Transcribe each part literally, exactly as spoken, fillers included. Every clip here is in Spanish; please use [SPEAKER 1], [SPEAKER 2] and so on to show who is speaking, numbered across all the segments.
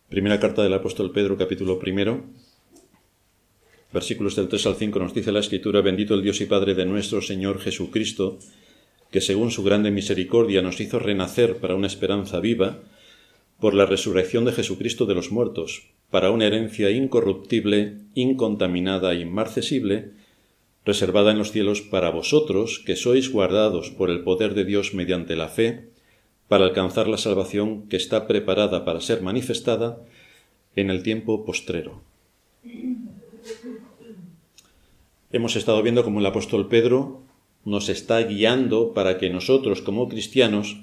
[SPEAKER 1] Primera carta del apóstol Pedro, capítulo primero, versículos del tres al cinco, nos dice la Escritura: Bendito el Dios y Padre de nuestro Señor Jesucristo, que según su grande misericordia nos hizo renacer para una esperanza viva, por la resurrección de Jesucristo de los muertos, para una herencia incorruptible, incontaminada e inmarcesible, reservada en los cielos para vosotros, que sois guardados por el poder de Dios mediante la fe, para alcanzar la salvación que está preparada para ser manifestada en el tiempo postrero. Hemos estado viendo cómo el apóstol Pedro nos está guiando para que nosotros, como cristianos,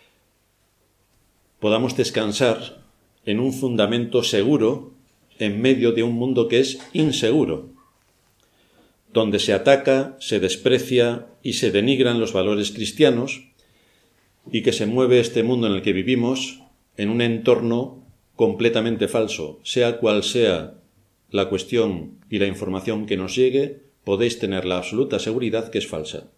[SPEAKER 1] podamos descansar en un fundamento seguro en medio de un mundo que es inseguro, donde se ataca, se desprecia y se denigran los valores cristianos, y que se mueve este mundo en el que vivimos en un entorno completamente falso. Sea cual sea la cuestión y la información que nos llegue, podéis tener la absoluta seguridad que es falsa.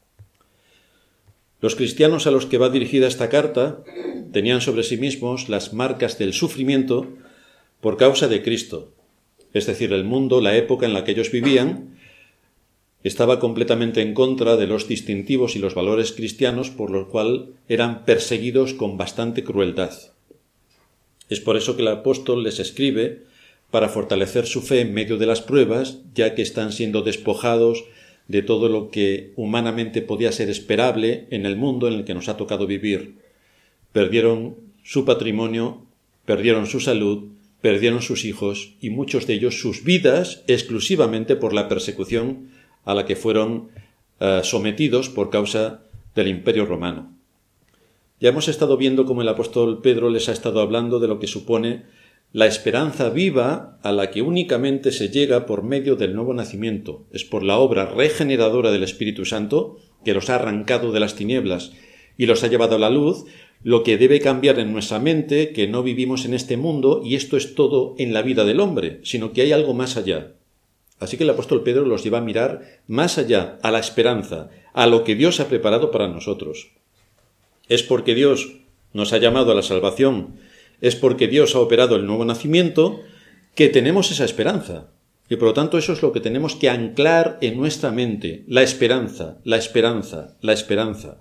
[SPEAKER 1] Los cristianos a los que va dirigida esta carta tenían sobre sí mismos las marcas del sufrimiento por causa de Cristo. Es decir, el mundo, la época en la que ellos vivían, estaba completamente en contra de los distintivos y los valores cristianos, por lo cual eran perseguidos con bastante crueldad. Es por eso que el apóstol les escribe para fortalecer su fe en medio de las pruebas, ya que están siendo despojados de todo lo que humanamente podía ser esperable en el mundo en el que nos ha tocado vivir. Perdieron su patrimonio, perdieron su salud, perdieron sus hijos y muchos de ellos sus vidas exclusivamente por la persecución a la que fueron uh, sometidos por causa del Imperio Romano. Ya hemos estado viendo cómo el apóstol Pedro les ha estado hablando de lo que supone la esperanza viva a la que únicamente se llega por medio del nuevo nacimiento. Es por la obra regeneradora del Espíritu Santo, que los ha arrancado de las tinieblas y los ha llevado a la luz, lo que debe cambiar en nuestra mente, que no vivimos en este mundo y esto es todo en la vida del hombre, sino que hay algo más allá. Así que el apóstol Pedro los lleva a mirar más allá, a la esperanza, a lo que Dios ha preparado para nosotros. Es porque Dios nos ha llamado a la salvación, es porque Dios ha operado el nuevo nacimiento, que tenemos esa esperanza. Y por lo tanto eso es lo que tenemos que anclar en nuestra mente, la esperanza, la esperanza, la esperanza.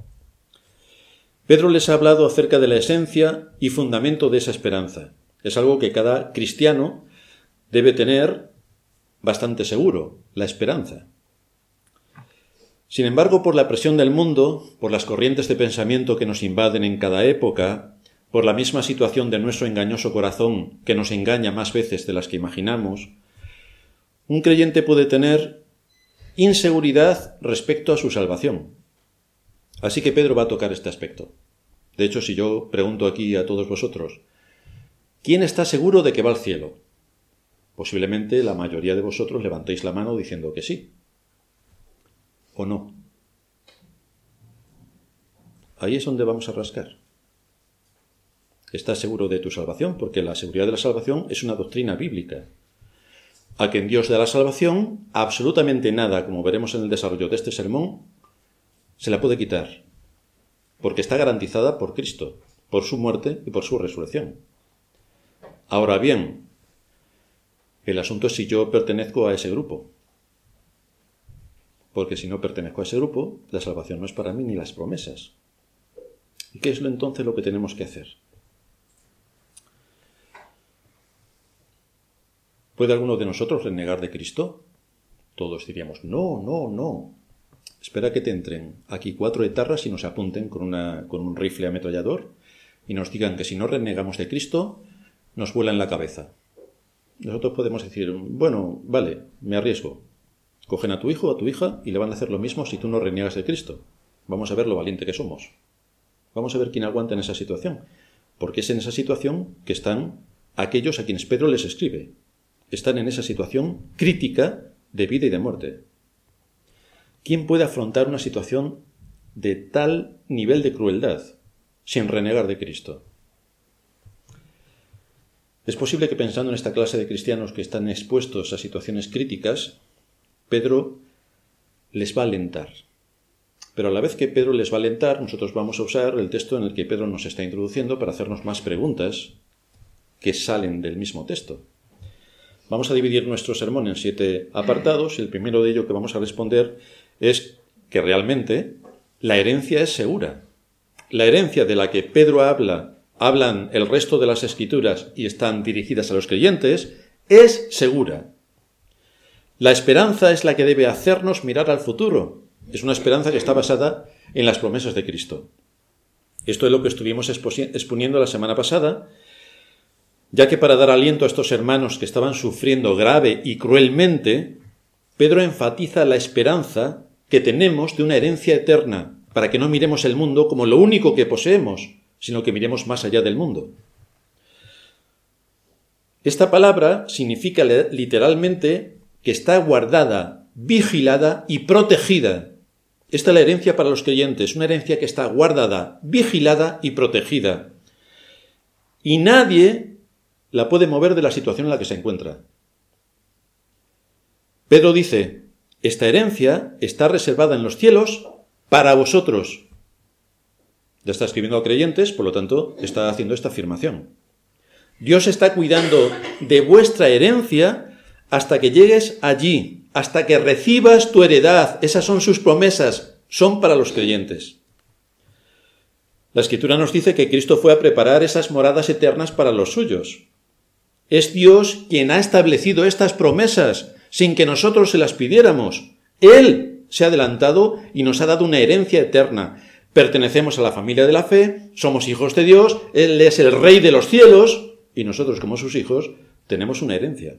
[SPEAKER 1] Pedro les ha hablado acerca de la esencia y fundamento de esa esperanza. Es algo que cada cristiano debe tener bastante seguro, la esperanza. Sin embargo, por la presión del mundo, por las corrientes de pensamiento que nos invaden en cada época, por la misma situación de nuestro engañoso corazón, que nos engaña más veces de las que imaginamos, un creyente puede tener inseguridad respecto a su salvación. Así que Pedro va a tocar este aspecto. De hecho, si yo pregunto aquí a todos vosotros, ¿quién está seguro de que va al cielo? Posiblemente la mayoría de vosotros levantéis la mano diciendo que sí. ¿O no? Ahí es donde vamos a rascar. ¿Estás seguro de tu salvación? Porque la seguridad de la salvación es una doctrina bíblica. A quien Dios da la salvación, absolutamente nada, como veremos en el desarrollo de este sermón, se la puede quitar. Porque está garantizada por Cristo, por su muerte y por su resurrección. Ahora bien, el asunto es si yo pertenezco a ese grupo. Porque si no pertenezco a ese grupo, la salvación no es para mí ni las promesas. ¿Y qué es entonces lo que tenemos que hacer? ¿Puede alguno de nosotros renegar de Cristo? Todos diríamos, no, no, no. Espera que te entren aquí cuatro etarras y nos apunten con, una, con un rifle ametrallador y nos digan que si no renegamos de Cristo, nos vuela en la cabeza. Nosotros podemos decir, bueno, vale, me arriesgo. Cogen a tu hijo o a tu hija y le van a hacer lo mismo si tú no reniegas de Cristo. Vamos a ver lo valiente que somos. Vamos a ver quién aguanta en esa situación. Porque es en esa situación que están aquellos a quienes Pedro les escribe. Están en esa situación crítica de vida y de muerte. ¿Quién puede afrontar una situación de tal nivel de crueldad sin renegar de Cristo? Es posible que pensando en esta clase de cristianos que están expuestos a situaciones críticas, Pedro les va a alentar. Pero a la vez que Pedro les va a alentar, nosotros vamos a usar el texto en el que Pedro nos está introduciendo para hacernos más preguntas que salen del mismo texto. Vamos a dividir nuestro sermón en siete apartados y el primero de ellos que vamos a responder es que realmente la herencia es segura. La herencia de la que Pedro habla, hablan el resto de las Escrituras y están dirigidas a los creyentes, es segura. La esperanza es la que debe hacernos mirar al futuro. Es una esperanza que está basada en las promesas de Cristo. Esto es lo que estuvimos exponiendo la semana pasada, ya que para dar aliento a estos hermanos que estaban sufriendo grave y cruelmente, Pedro enfatiza la esperanza que tenemos de una herencia eterna, para que no miremos el mundo como lo único que poseemos, sino que miremos más allá del mundo. Esta palabra significa literalmente que está guardada, vigilada y protegida. Esta es la herencia para los creyentes, una herencia que está guardada, vigilada y protegida. Y nadie la puede mover de la situación en la que se encuentra. Pedro dice, esta herencia está reservada en los cielos para vosotros. Ya está escribiendo a creyentes, por lo tanto, está haciendo esta afirmación. Dios está cuidando de vuestra herencia hasta que llegues allí, hasta que recibas tu heredad. Esas son sus promesas, son para los creyentes. La Escritura nos dice que Cristo fue a preparar esas moradas eternas para los suyos. Es Dios quien ha establecido estas promesas sin que nosotros se las pidiéramos. Él se ha adelantado y nos ha dado una herencia eterna. Pertenecemos a la familia de la fe, somos hijos de Dios, Él es el Rey de los cielos y nosotros como sus hijos tenemos una herencia.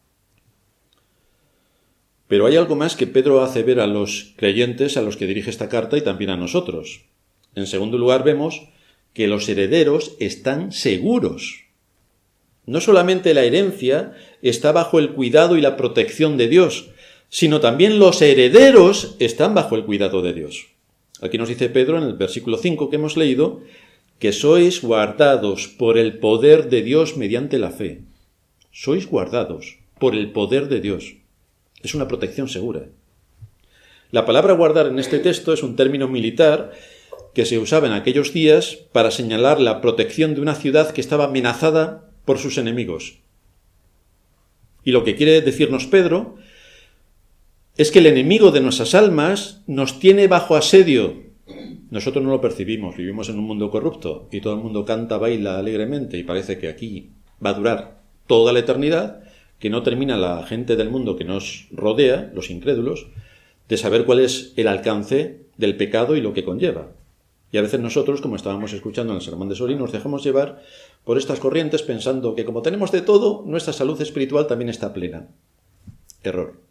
[SPEAKER 1] Pero hay algo más que Pedro hace ver a los creyentes a los que dirige esta carta y también a nosotros. En segundo lugar vemos que los herederos están seguros. No solamente la herencia está bajo el cuidado y la protección de Dios, sino también los herederos están bajo el cuidado de Dios. Aquí nos dice Pedro en el versículo cinco que hemos leído, que sois guardados por el poder de Dios mediante la fe. Sois guardados por el poder de Dios. Es una protección segura. La palabra guardar en este texto es un término militar que se usaba en aquellos días para señalar la protección de una ciudad que estaba amenazada por sus enemigos. Y lo que quiere decirnos Pedro es que el enemigo de nuestras almas nos tiene bajo asedio. Nosotros no lo percibimos, vivimos en un mundo corrupto y todo el mundo canta, baila alegremente y parece que aquí va a durar toda la eternidad, que no termina la gente del mundo que nos rodea, los incrédulos, de saber cuál es el alcance del pecado y lo que conlleva. Y a veces nosotros, como estábamos escuchando en el sermón de Sori, nos dejamos llevar por estas corrientes pensando que como tenemos de todo, nuestra salud espiritual también está plena. Error.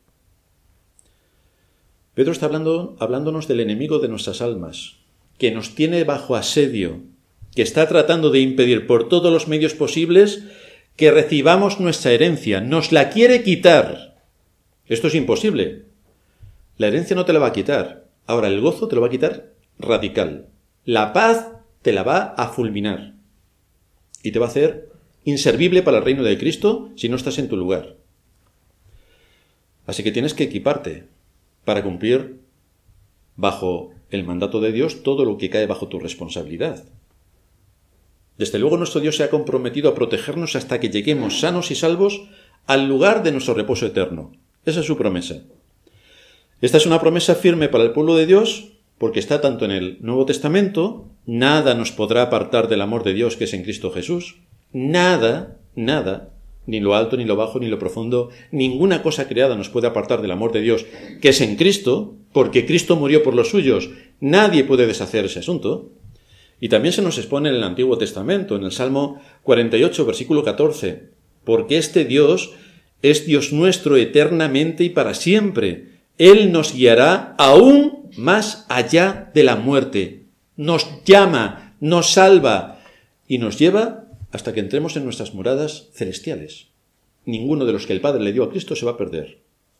[SPEAKER 1] Pedro está hablando, hablándonos del enemigo de nuestras almas, que nos tiene bajo asedio, que está tratando de impedir por todos los medios posibles que recibamos nuestra herencia. Nos la quiere quitar. Esto es imposible. La herencia no te la va a quitar. Ahora, el gozo te lo va a quitar radical. La paz te la va a fulminar. Y te va a hacer inservible para el reino de Cristo si no estás en tu lugar. Así que tienes que equiparte para cumplir bajo el mandato de Dios todo lo que cae bajo tu responsabilidad. Desde luego nuestro Dios se ha comprometido a protegernos hasta que lleguemos sanos y salvos al lugar de nuestro reposo eterno. Esa es su promesa. Esta es una promesa firme para el pueblo de Dios porque está tanto en el Nuevo Testamento, nada nos podrá apartar del amor de Dios que es en Cristo Jesús, nada, nada, ni lo alto, ni lo bajo, ni lo profundo, ninguna cosa creada nos puede apartar del amor de Dios que es en Cristo, porque Cristo murió por los suyos, nadie puede deshacer ese asunto. Y también se nos expone en el Antiguo Testamento, en el Salmo cuarenta y ocho, versículo catorce, porque este Dios es Dios nuestro eternamente y para siempre. Él nos guiará aún más allá de la muerte. Nos llama, nos salva y nos lleva hasta que entremos en nuestras moradas celestiales. Ninguno de los que el Padre le dio a Cristo se va a perder.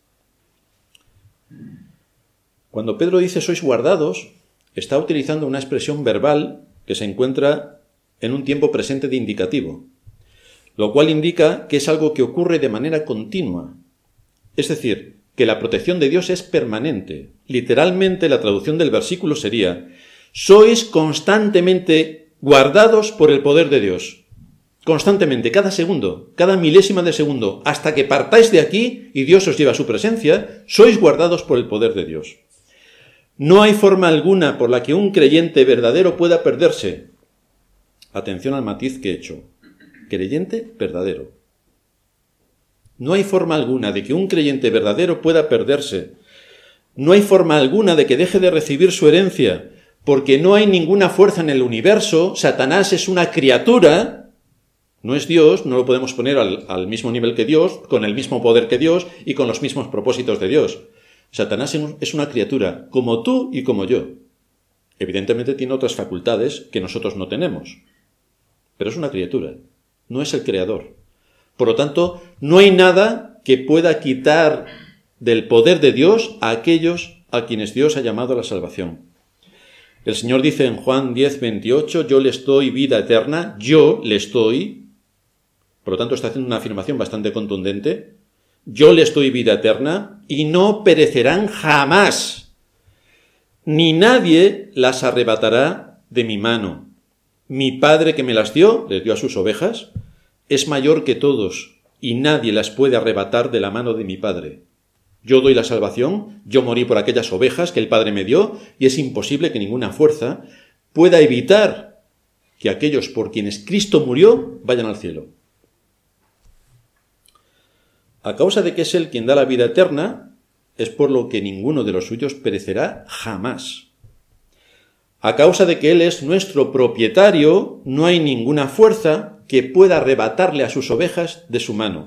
[SPEAKER 1] Cuando Pedro dice sois guardados, está utilizando una expresión verbal que se encuentra en un tiempo presente de indicativo, lo cual indica que es algo que ocurre de manera continua. Es decir, que la protección de Dios es permanente. Literalmente la traducción del versículo sería: sois constantemente guardados por el poder de Dios. constantemente, cada segundo, cada milésima de segundo, hasta que partáis de aquí y Dios os lleva a su presencia, sois guardados por el poder de Dios. No hay forma alguna por la que un creyente verdadero pueda perderse. Atención al matiz que he hecho. Creyente verdadero. No hay forma alguna de que un creyente verdadero pueda perderse. No hay forma alguna de que deje de recibir su herencia, porque no hay ninguna fuerza en el universo. Satanás es una criatura, no es Dios, no lo podemos poner al, al mismo nivel que Dios, con el mismo poder que Dios y con los mismos propósitos de Dios. Satanás es una criatura, como tú y como yo. Evidentemente tiene otras facultades que nosotros no tenemos, pero es una criatura, no es el creador. Por lo tanto, no hay nada que pueda quitar del poder de Dios a aquellos a quienes Dios ha llamado a la salvación. El Señor dice en Juan diez, veintiocho, yo les doy vida eterna, yo les doy, por lo tanto está haciendo una afirmación bastante contundente, yo les doy vida eterna y no perecerán jamás, ni nadie las arrebatará de mi mano. Mi Padre que me las dio, les dio a sus ovejas, es mayor que todos y nadie las puede arrebatar de la mano de mi Padre. Yo doy la salvación, yo morí por aquellas ovejas que el Padre me dio y es imposible que ninguna fuerza pueda evitar que aquellos por quienes Cristo murió vayan al cielo. A causa de que es Él quien da la vida eterna, es por lo que ninguno de los suyos perecerá jamás. A causa de que Él es nuestro propietario, no hay ninguna fuerza que pueda arrebatarle a sus ovejas de su mano.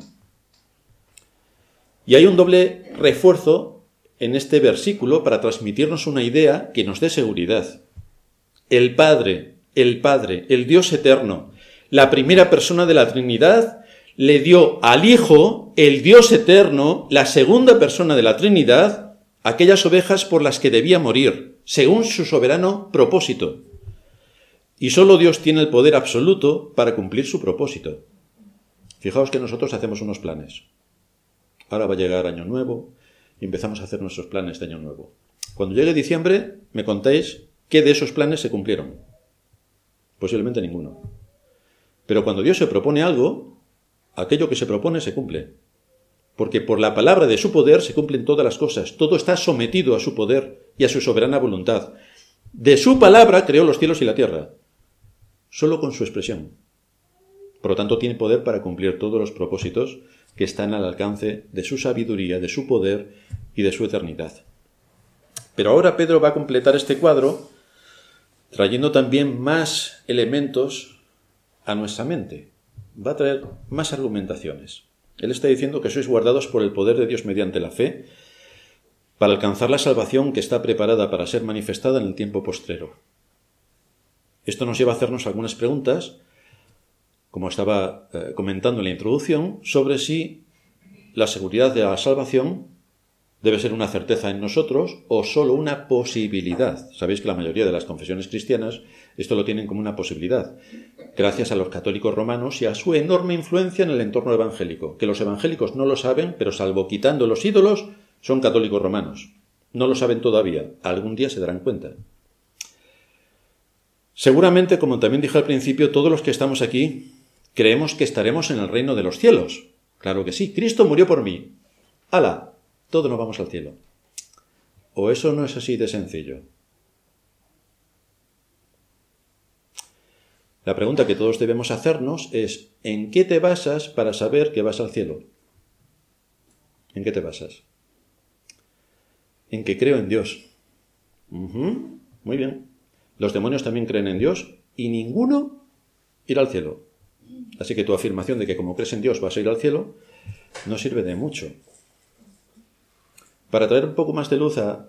[SPEAKER 1] Y hay un doble refuerzo en este versículo para transmitirnos una idea que nos dé seguridad. El Padre, el Padre, el Dios eterno, la primera persona de la Trinidad, le dio al Hijo, el Dios eterno, la segunda persona de la Trinidad, aquellas ovejas por las que debía morir, según su soberano propósito. Y solo Dios tiene el poder absoluto para cumplir su propósito. Fijaos que nosotros hacemos unos planes. Ahora va a llegar Año Nuevo y empezamos a hacer nuestros planes de Año Nuevo. Cuando llegue diciembre, me contáis qué de esos planes se cumplieron. Posiblemente ninguno. Pero cuando Dios se propone algo, aquello que se propone se cumple. Porque por la palabra de su poder se cumplen todas las cosas. Todo está sometido a su poder y a su soberana voluntad. De su palabra creó los cielos y la tierra. Solo con su expresión. Por lo tanto, tiene poder para cumplir todos los propósitos que están al alcance de su sabiduría, de su poder y de su eternidad. Pero ahora Pedro va a completar este cuadro trayendo también más elementos a nuestra mente. Va a traer más argumentaciones. Él está diciendo que sois guardados por el poder de Dios mediante la fe para alcanzar la salvación que está preparada para ser manifestada en el tiempo postrero. Esto nos lleva a hacernos algunas preguntas, como estaba eh, comentando en la introducción, sobre si la seguridad de la salvación debe ser una certeza en nosotros o solo una posibilidad. Sabéis que la mayoría de las confesiones cristianas esto lo tienen como una posibilidad, gracias a los católicos romanos y a su enorme influencia en el entorno evangélico, que los evangélicos no lo saben, pero salvo quitando los ídolos, son católicos romanos. No lo saben todavía, algún día se darán cuenta. Seguramente, como también dije al principio, todos los que estamos aquí creemos que estaremos en el reino de los cielos. Claro que sí, Cristo murió por mí. ¡Hala! Todos nos vamos al cielo. ¿O eso no es así de sencillo? La pregunta que todos debemos hacernos es, ¿en qué te basas para saber que vas al cielo? ¿En qué te basas? En que creo en Dios. Uh-huh. Muy bien. Los demonios también creen en Dios y ninguno irá al cielo. Así que tu afirmación de que como crees en Dios vas a ir al cielo no sirve de mucho. Para traer un poco más de luz a,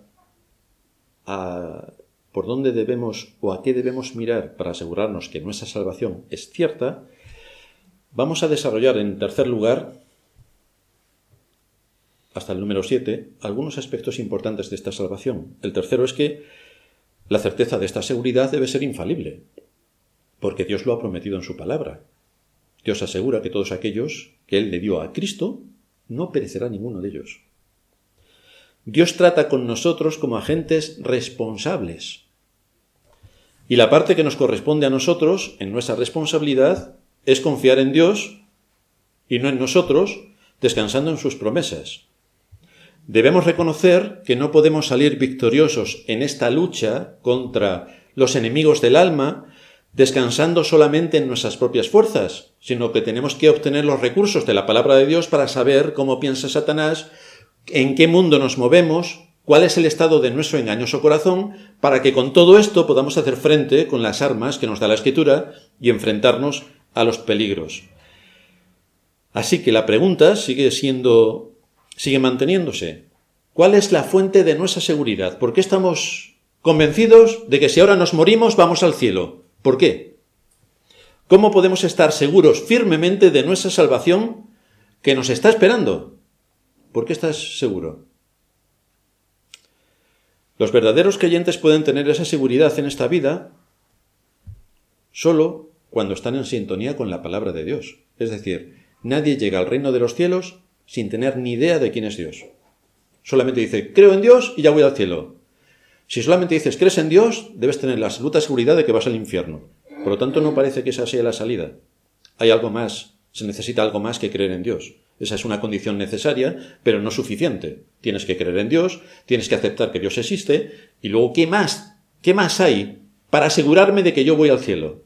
[SPEAKER 1] a por dónde debemos o a qué debemos mirar para asegurarnos que nuestra salvación es cierta, vamos a desarrollar en tercer lugar, hasta el número siete, algunos aspectos importantes de esta salvación. El tercero es que la certeza de esta seguridad debe ser infalible, porque Dios lo ha prometido en su palabra. Dios asegura que todos aquellos que Él le dio a Cristo, no perecerá ninguno de ellos. Dios trata con nosotros como agentes responsables. Y la parte que nos corresponde a nosotros, en nuestra responsabilidad, es confiar en Dios y no en nosotros, descansando en sus promesas. Debemos reconocer que no podemos salir victoriosos en esta lucha contra los enemigos del alma descansando solamente en nuestras propias fuerzas, sino que tenemos que obtener los recursos de la palabra de Dios para saber cómo piensa Satanás, en qué mundo nos movemos, cuál es el estado de nuestro engañoso corazón, para que con todo esto podamos hacer frente con las armas que nos da la Escritura y enfrentarnos a los peligros. Así que la pregunta sigue siendo, sigue manteniéndose. ¿Cuál es la fuente de nuestra seguridad? ¿Por qué estamos convencidos de que si ahora nos morimos vamos al cielo? ¿Por qué? ¿Cómo podemos estar seguros firmemente de nuestra salvación que nos está esperando? ¿Por qué estás seguro? Los verdaderos creyentes pueden tener esa seguridad en esta vida solo cuando están en sintonía con la palabra de Dios. Es decir, nadie llega al reino de los cielos sin tener ni idea de quién es Dios. Solamente dice, creo en Dios y ya voy al cielo. Si solamente dices, crees en Dios, debes tener la absoluta seguridad de que vas al infierno. Por lo tanto, no parece que esa sea la salida. Hay algo más, se necesita algo más que creer en Dios. Esa es una condición necesaria, pero no suficiente. Tienes que creer en Dios, tienes que aceptar que Dios existe, y luego, ¿qué más? ¿Qué más hay para asegurarme de que yo voy al cielo?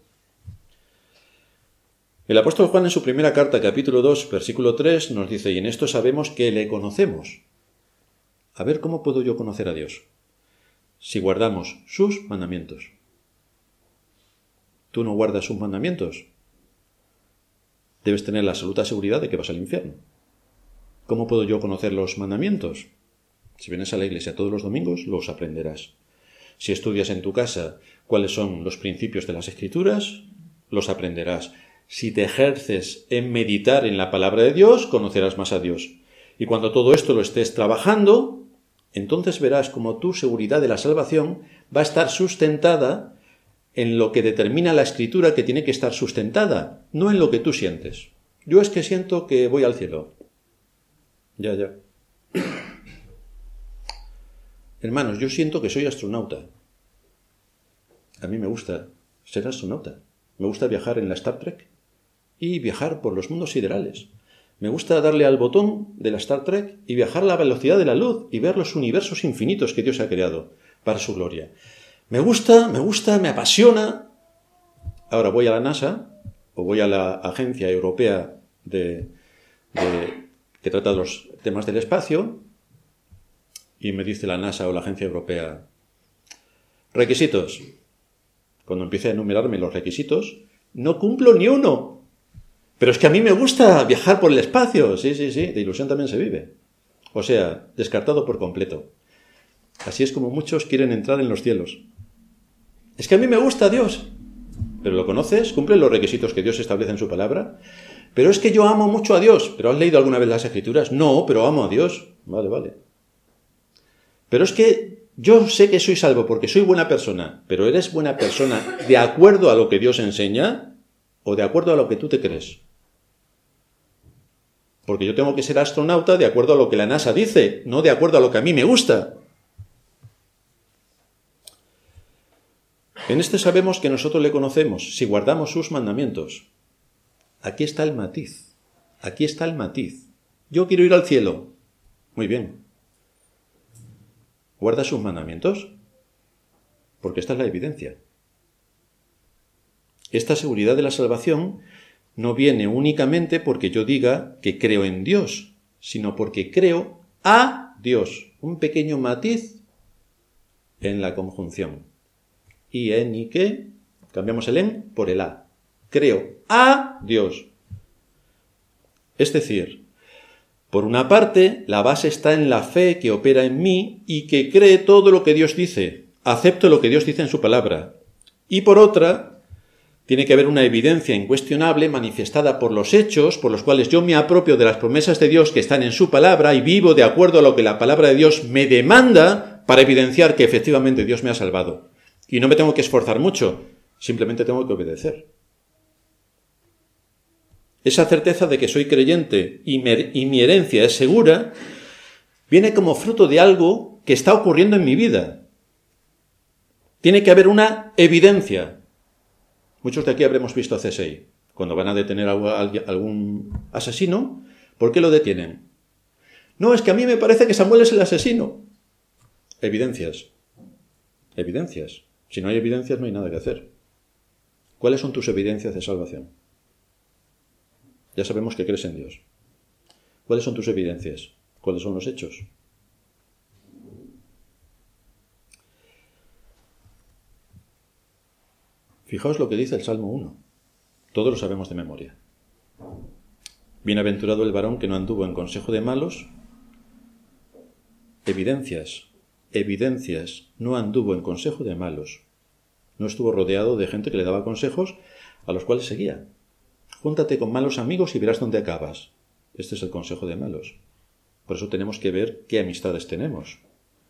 [SPEAKER 1] El apóstol Juan en su primera carta, capítulo dos, versículo tres, nos dice, y en esto sabemos que le conocemos. A ver, ¿cómo puedo yo conocer a Dios? Si guardamos sus mandamientos. ¿Tú no guardas sus mandamientos? Debes tener la absoluta seguridad de que vas al infierno. ¿Cómo puedo yo conocer los mandamientos? Si vienes a la iglesia todos los domingos, los aprenderás. Si estudias en tu casa cuáles son los principios de las Escrituras, los aprenderás. Si te ejerces en meditar en la palabra de Dios, conocerás más a Dios. Y cuando todo esto lo estés trabajando, entonces verás cómo tu seguridad de la salvación va a estar sustentada en lo que determina la Escritura que tiene que estar sustentada, no en lo que tú sientes. Yo es que siento que voy al cielo. Ya, ya. Hermanos, yo siento que soy astronauta. A mí me gusta ser astronauta. Me gusta viajar en la Star Trek y viajar por los mundos siderales. Me gusta darle al botón de la Star Trek y viajar a la velocidad de la luz y ver los universos infinitos que Dios ha creado para su gloria. Me gusta, me gusta, me apasiona. Ahora voy a la NASA o voy a la Agencia Europea de, de, que trata los temas del espacio y me dice la NASA o la Agencia Europea, requisitos. Cuando empiece a enumerarme los requisitos, no cumplo ni uno. Pero es que a mí me gusta viajar por el espacio. Sí, sí, sí, de ilusión también se vive. O sea, descartado por completo. Así es como muchos quieren entrar en los cielos. Es que a mí me gusta Dios. ¿Pero lo conoces? ¿Cumple los requisitos que Dios establece en su palabra? Pero es que yo amo mucho a Dios. ¿Pero has leído alguna vez las Escrituras? No, pero amo a Dios. Vale, vale. Pero es que yo sé que soy salvo porque soy buena persona. ¿Pero eres buena persona de acuerdo a lo que Dios enseña o de acuerdo a lo que tú te crees? Porque yo tengo que ser astronauta de acuerdo a lo que la NASA dice, no de acuerdo a lo que a mí me gusta. En este sabemos que nosotros le conocemos, si guardamos sus mandamientos. Aquí está el matiz. Aquí está el matiz. Yo quiero ir al cielo. Muy bien. ¿Guarda sus mandamientos? Porque esta es la evidencia. Esta seguridad de la salvación no viene únicamente porque yo diga que creo en Dios, sino porque creo a Dios. Un pequeño matiz en la conjunción. Y en y que, cambiamos el en por el a. Creo a Dios. Es decir, por una parte, la base está en la fe que opera en mí y que cree todo lo que Dios dice. Acepto lo que Dios dice en su palabra. Y por otra, tiene que haber una evidencia incuestionable manifestada por los hechos, por los cuales yo me apropio de las promesas de Dios que están en su palabra y vivo de acuerdo a lo que la palabra de Dios me demanda para evidenciar que efectivamente Dios me ha salvado. Y no me tengo que esforzar mucho, simplemente tengo que obedecer. Esa certeza de que soy creyente y, me, y mi herencia es segura, viene como fruto de algo que está ocurriendo en mi vida. Tiene que haber una evidencia. Muchos de aquí habremos visto C S I. Cuando van a detener a algún asesino, ¿por qué lo detienen? No, es que a mí me parece que Samuel es el asesino. Evidencias. Evidencias. Si no hay evidencias, no hay nada que hacer. ¿Cuáles son tus evidencias de salvación? Ya sabemos que crees en Dios. ¿Cuáles son tus evidencias? ¿Cuáles son los hechos? Fijaos lo que dice el Salmo uno. Todos lo sabemos de memoria. Bienaventurado el varón que no anduvo en consejo de malos. Evidencias. Evidencias. No anduvo en consejo de malos. No estuvo rodeado de gente que le daba consejos a los cuales seguía. Júntate con malos amigos y verás dónde acabas. Este es el consejo de malos. Por eso tenemos que ver qué amistades tenemos.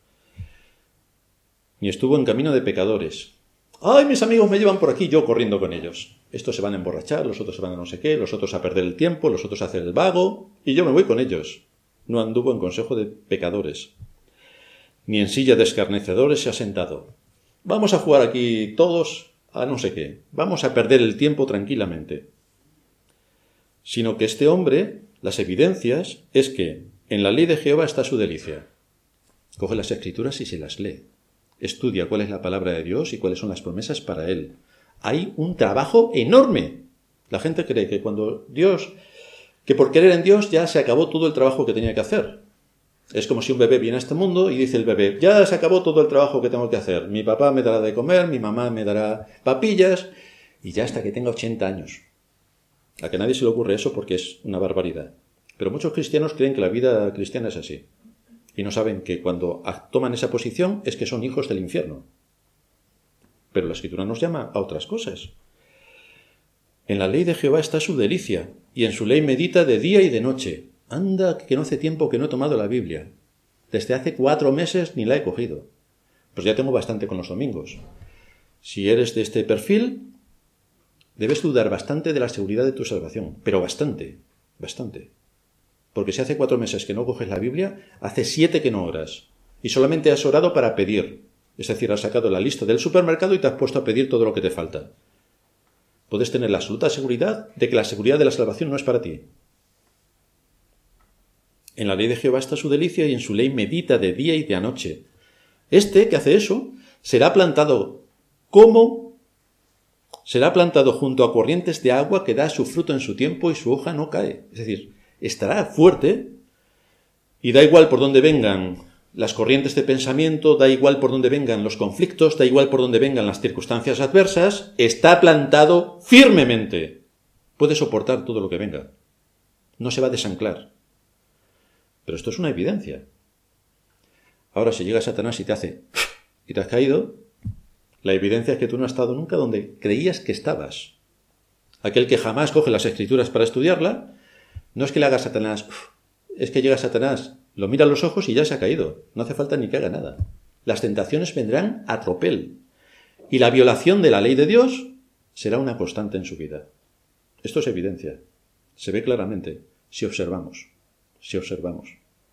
[SPEAKER 1] Ni estuvo en camino de pecadores. ¡Ay, mis amigos me llevan por aquí! Yo corriendo con ellos. Estos se van a emborrachar, los otros se van a no sé qué, los otros a perder el tiempo, los otros a hacer el vago, y yo me voy con ellos. No anduvo en consejo de pecadores. Ni en silla de escarnecedores se ha sentado. Vamos a jugar aquí todos a no sé qué. Vamos a perder el tiempo tranquilamente. Sino que este hombre, las evidencias, es que en la ley de Jehová está su delicia. Coge las escrituras y se las lee. Estudia cuál es la palabra de Dios y cuáles son las promesas para él. Hay un trabajo enorme. La gente cree que cuando Dios, que por creer en Dios ya se acabó todo el trabajo que tenía que hacer. Es como si un bebé viene a este mundo y dice el bebé, ya se acabó todo el trabajo que tengo que hacer. Mi papá me dará de comer, mi mamá me dará papillas, y ya hasta que tenga ochenta años. A que nadie se le ocurre eso porque es una barbaridad. Pero muchos cristianos creen que la vida cristiana es así. Y no saben que cuando toman esa posición es que son hijos del infierno. Pero la Escritura nos llama a otras cosas. En la ley de Jehová está su delicia, y en su ley medita de día y de noche. Anda, que no hace tiempo que no he tomado la Biblia. Desde hace cuatro meses ni la he cogido. Pues ya tengo bastante con los domingos. Si eres de este perfil, debes dudar bastante de la seguridad de tu salvación. Pero bastante, bastante. Porque si hace cuatro meses que no coges la Biblia, hace siete que no oras. Y solamente has orado para pedir. Es decir, has sacado la lista del supermercado y te has puesto a pedir todo lo que te falta. Puedes tener la absoluta seguridad de que la seguridad de la salvación no es para ti. En la ley de Jehová está su delicia y en su ley medita de día y de noche. Este que hace eso será plantado como será plantado junto a corrientes de agua que da su fruto en su tiempo y su hoja no cae. Es decir, estará fuerte y da igual por dónde vengan las corrientes de pensamiento, da igual por dónde vengan los conflictos, da igual por dónde vengan las circunstancias adversas, está plantado firmemente. Puede soportar todo lo que venga. No se va a desanclar. Pero esto es una evidencia. Ahora, si llega Satanás y te hace y te has caído, la evidencia es que tú no has estado nunca donde creías que estabas. Aquel que jamás coge las escrituras para estudiarla, no es que le haga Satanás, es que llega Satanás, lo mira a los ojos y ya se ha caído. No hace falta ni que haga nada. Las tentaciones vendrán a tropel. Y la violación de la ley de Dios será una constante en su vida. Esto es evidencia. Se ve claramente si observamos. Si observamos.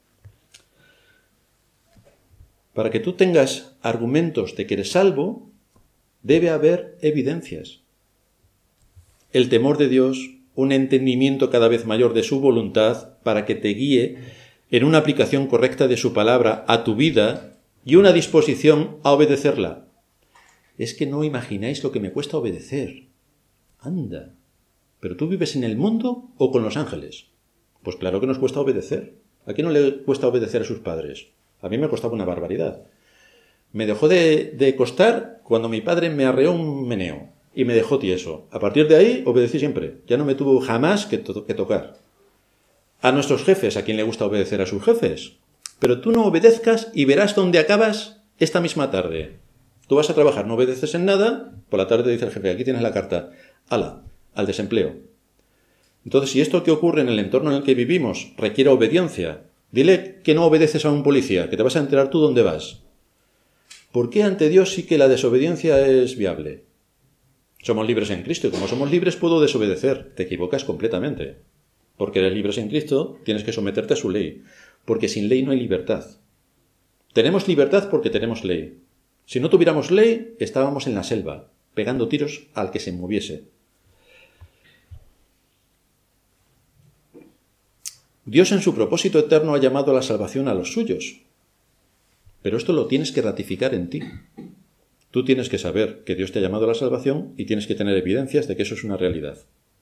[SPEAKER 1] Para que tú tengas argumentos de que eres salvo, debe haber evidencias. El temor de Dios, un entendimiento cada vez mayor de su voluntad para que te guíe en una aplicación correcta de su palabra a tu vida y una disposición a obedecerla. Es que no imagináis lo que me cuesta obedecer. Anda. ¿Pero tú vives en el mundo o con los ángeles? Pues claro que nos cuesta obedecer. ¿A quién no le cuesta obedecer a sus padres? A mí me costaba una barbaridad. Me dejó de, de costar cuando mi padre me arreó un meneo y me dejó tieso. A partir de ahí obedecí siempre. Ya no me tuvo jamás que, to- que tocar. A nuestros jefes, ¿a quién le gusta obedecer a sus jefes? Pero tú no obedezcas y verás dónde acabas esta misma tarde. Tú vas a trabajar, no obedeces en nada, por la tarde dice el jefe, aquí tienes la carta. ¡Hala! Al desempleo. Entonces, si esto que ocurre en el entorno en el que vivimos requiere obediencia, dile que no obedeces a un policía, que te vas a enterar tú dónde vas. ¿Por qué ante Dios sí que la desobediencia es viable? Somos libres en Cristo y como somos libres puedo desobedecer. Te equivocas completamente. Porque eres libre en Cristo, tienes que someterte a su ley. Porque sin ley no hay libertad. Tenemos libertad porque tenemos ley. Si no tuviéramos ley, estábamos en la selva, pegando tiros al que se moviese. Dios en su propósito eterno ha llamado a la salvación a los suyos. Pero esto lo tienes que ratificar en ti. Tú tienes que saber que Dios te ha llamado a la salvación y tienes que tener evidencias de que eso es una realidad.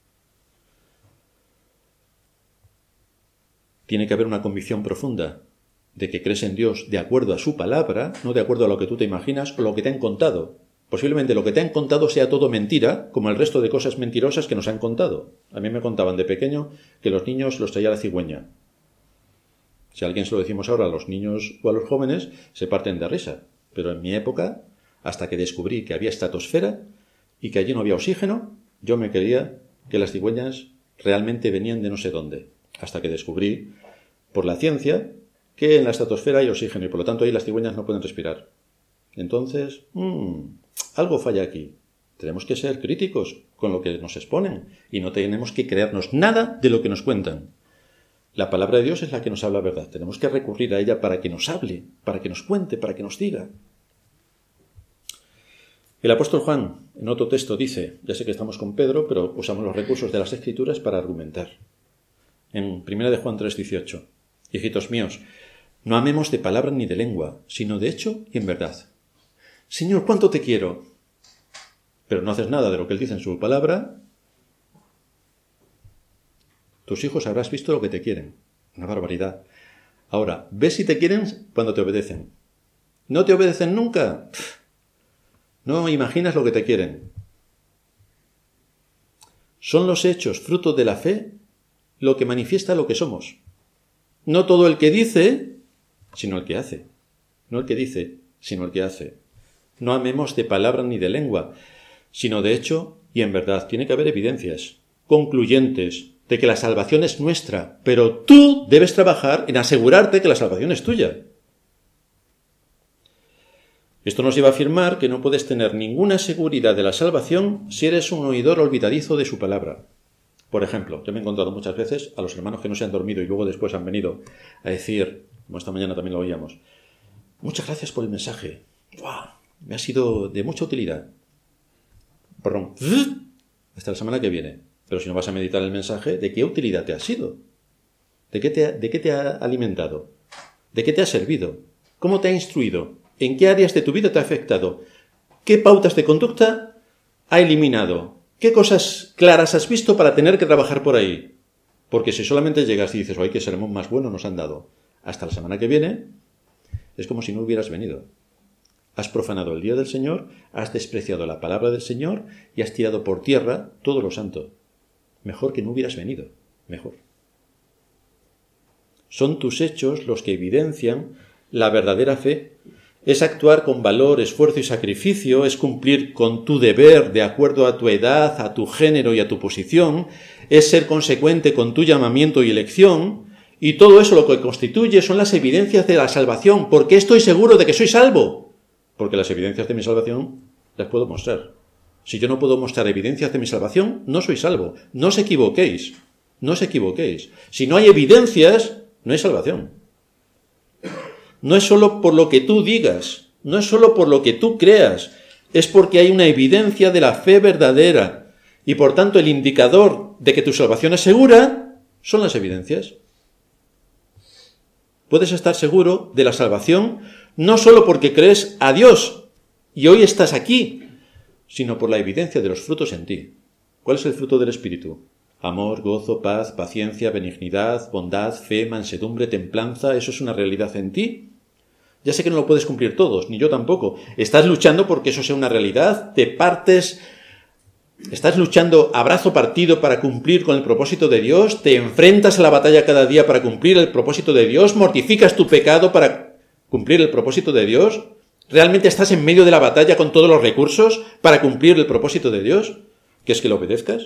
[SPEAKER 1] Tiene que haber una convicción profunda de que crees en Dios de acuerdo a su palabra, no de acuerdo a lo que tú te imaginas o lo que te han contado. Posiblemente lo que te han contado sea todo mentira, como el resto de cosas mentirosas que nos han contado. A mí me contaban de pequeño que los niños los traía la cigüeña. Si a alguien se lo decimos ahora a los niños o a los jóvenes, se parten de risa. Pero en mi época, hasta que descubrí que había estratosfera y que allí no había oxígeno, yo me creía que las cigüeñas realmente venían de no sé dónde. Hasta que descubrí, por la ciencia, que en la estratosfera hay oxígeno y por lo tanto ahí las cigüeñas no pueden respirar. Entonces, mmm, algo falla aquí. Tenemos que ser críticos con lo que nos exponen y no tenemos que creernos nada de lo que nos cuentan. La palabra de Dios es la que nos habla verdad. Tenemos que recurrir a ella para que nos hable, para que nos cuente, para que nos diga. El apóstol Juan, en otro texto, dice, ya sé que estamos con Pedro, pero usamos los recursos de las Escrituras para argumentar. En primera de Juan tres dieciocho, hijitos míos, no amemos de palabra ni de lengua, sino de hecho y en verdad. Señor, ¿cuánto te quiero? Pero no haces nada de lo que Él dice en su palabra. Tus hijos habrás visto lo que te quieren. Una barbaridad. Ahora, ves si te quieren cuando te obedecen. ¿No te obedecen nunca? No imaginas lo que te quieren. Son los hechos, fruto de la fe, lo que manifiesta lo que somos. No todo el que dice, sino el que hace. No el que dice, sino el que hace. No amemos de palabra ni de lengua, sino de hecho y en verdad. Tiene que haber evidencias concluyentes de que la salvación es nuestra, pero tú debes trabajar en asegurarte que la salvación es tuya. Esto nos lleva a afirmar que no puedes tener ninguna seguridad de la salvación si eres un oidor olvidadizo de su palabra. Por ejemplo, yo me he encontrado muchas veces a los hermanos que no se han dormido y luego después han venido a decir, como esta mañana también lo oíamos, muchas gracias por el mensaje. ¡Wow! Me ha sido de mucha utilidad. Perdón. Hasta la semana que viene. Pero si no vas a meditar el mensaje, ¿de qué utilidad te ha sido? ¿De qué te ha, de qué te ha alimentado? ¿De qué te ha servido? ¿Cómo te ha instruido? ¿En qué áreas de tu vida te ha afectado? ¿Qué pautas de conducta ha eliminado? ¿Qué cosas claras has visto para tener que trabajar por ahí? Porque si solamente llegas y dices, ¡ay, qué sermón más bueno nos han dado! Hasta la semana que viene, es como si no hubieras venido. Has profanado el día del Señor, has despreciado la palabra del Señor y has tirado por tierra todo lo santo. Mejor que no hubieras venido. Mejor. Son tus hechos los que evidencian la verdadera fe. Es actuar con valor, esfuerzo y sacrificio, es cumplir con tu deber de acuerdo a tu edad, a tu género y a tu posición, es ser consecuente con tu llamamiento y elección, y todo eso lo que constituye son las evidencias de la salvación. ¿Por qué estoy seguro de que soy salvo? Porque las evidencias de mi salvación las puedo mostrar. Si yo no puedo mostrar evidencias de mi salvación, no soy salvo. No os equivoquéis, no os equivoquéis. Si no hay evidencias, no hay salvación. No es solo por lo que tú digas, no es solo por lo que tú creas, es porque hay una evidencia de la fe verdadera. Y por tanto el indicador de que tu salvación es segura son las evidencias. Puedes estar seguro de la salvación no solo porque crees a Dios y hoy estás aquí, sino por la evidencia de los frutos en ti. ¿Cuál es el fruto del Espíritu? Amor, gozo, paz, paciencia, benignidad, bondad, fe, mansedumbre, templanza. ¿Eso es una realidad en ti? Ya sé que no lo puedes cumplir todos, ni yo tampoco. Estás luchando porque eso sea una realidad, te partes, estás luchando a brazo partido para cumplir con el propósito de Dios, te enfrentas a la batalla cada día para cumplir el propósito de Dios, mortificas tu pecado para cumplir el propósito de Dios. ¿Realmente estás en medio de la batalla con todos los recursos para cumplir el propósito de Dios? ¿Que es que lo obedezcas?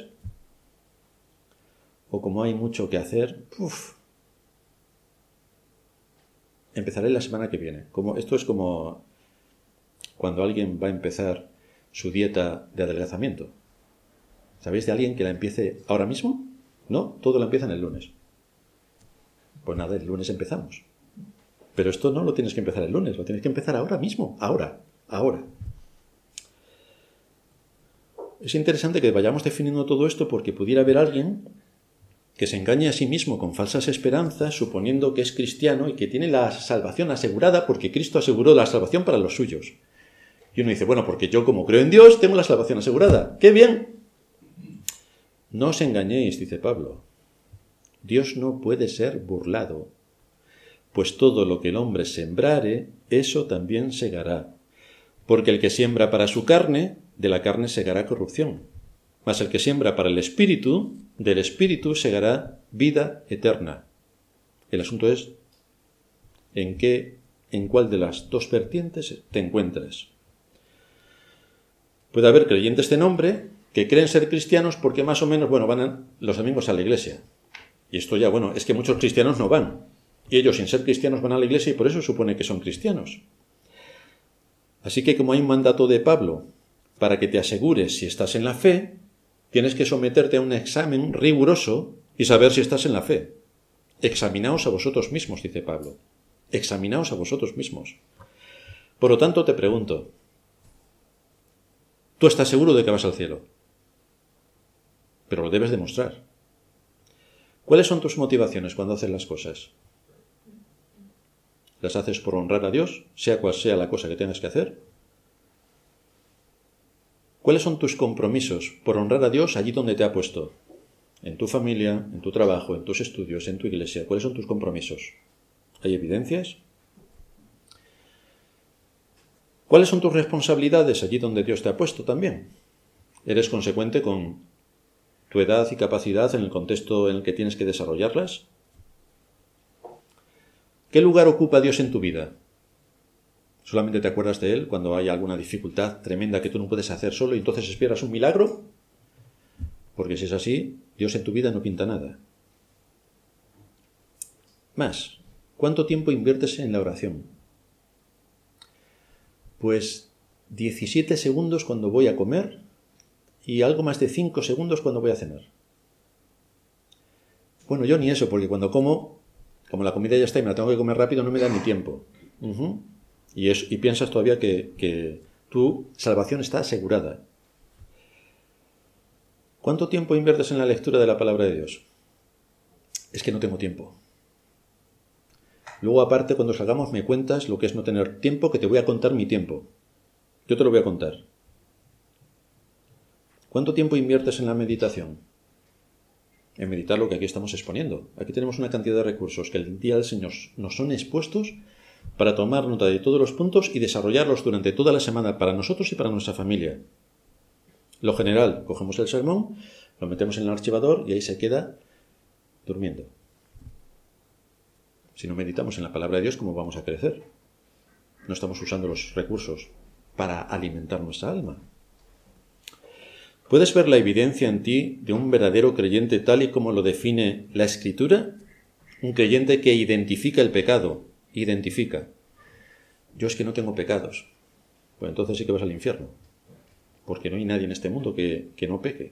[SPEAKER 1] O como hay mucho que hacer, uf, empezaré la semana que viene. Como, esto es como cuando alguien va a empezar su dieta de adelgazamiento. ¿Sabéis de alguien que la empiece ahora mismo? No, todo lo empieza en el lunes. Pues nada, el lunes empezamos. Pero esto no lo tienes que empezar el lunes, lo tienes que empezar ahora mismo, ahora, ahora. Es interesante que vayamos definiendo todo esto porque pudiera haber alguien que se engaña a sí mismo con falsas esperanzas, suponiendo que es cristiano y que tiene la salvación asegurada porque Cristo aseguró la salvación para los suyos. Y uno dice, bueno, porque yo como creo en Dios, tengo la salvación asegurada. ¡Qué bien! No os engañéis, dice Pablo. Dios no puede ser burlado, pues todo lo que el hombre sembrare, eso también segará. Porque el que siembra para su carne, de la carne segará corrupción. Mas el que siembra para el Espíritu, del Espíritu segará vida eterna. El asunto es en qué, en cuál de las dos vertientes te encuentras. Puede haber creyentes de nombre que creen ser cristianos porque más o menos, bueno, van a, los domingos a la iglesia. Y esto ya, bueno, es que muchos cristianos no van. Y ellos, sin ser cristianos, van a la iglesia y por eso supone que son cristianos. Así que como hay un mandato de Pablo para que te asegures si estás en la fe, tienes que someterte a un examen riguroso y saber si estás en la fe. Examinaos a vosotros mismos, dice Pablo. Examinaos a vosotros mismos. Por lo tanto, te pregunto, tú estás seguro de que vas al cielo, pero lo debes demostrar. ¿Cuáles son tus motivaciones cuando haces las cosas? ¿Las haces por honrar a Dios, sea cual sea la cosa que tengas que hacer? ¿Cuáles son tus compromisos por honrar a Dios allí donde te ha puesto? En tu familia, en tu trabajo, en tus estudios, en tu iglesia. ¿Cuáles son tus compromisos? ¿Hay evidencias? ¿Cuáles son tus responsabilidades allí donde Dios te ha puesto también? ¿Eres consecuente con tu edad y capacidad en el contexto en el que tienes que desarrollarlas? ¿Qué lugar ocupa Dios en tu vida? ¿Solamente te acuerdas de Él cuando hay alguna dificultad tremenda que tú no puedes hacer solo y entonces esperas un milagro? Porque si es así, Dios en tu vida no pinta nada. Más, ¿cuánto tiempo inviertes en la oración? Pues diecisiete segundos cuando voy a comer y algo más de cinco segundos cuando voy a cenar. Bueno, yo ni eso, porque cuando como, como la comida ya está y me la tengo que comer rápido, no me da ni tiempo. Uh-huh. Y, es, y piensas todavía que, que tu salvación está asegurada. ¿Cuánto tiempo inviertes en la lectura de la palabra de Dios? Es que no tengo tiempo. Luego, aparte, cuando salgamos, me cuentas lo que es no tener tiempo, que te voy a contar mi tiempo. Yo te lo voy a contar. ¿Cuánto tiempo inviertes en la meditación? En meditar lo que aquí estamos exponiendo. Aquí tenemos una cantidad de recursos que el día del Señor nos son expuestos para tomar nota de todos los puntos y desarrollarlos durante toda la semana para nosotros y para nuestra familia. Lo general, cogemos el sermón, lo metemos en el archivador y ahí se queda durmiendo. Si no meditamos en la palabra de Dios, ¿cómo vamos a crecer? No estamos usando los recursos para alimentar nuestra alma. ¿Puedes ver la evidencia en ti de un verdadero creyente tal y como lo define la Escritura? Un creyente que identifica el pecado. Identifica. Yo es que no tengo pecados. Pues entonces sí que vas al infierno. Porque no hay nadie en este mundo que, que no peque.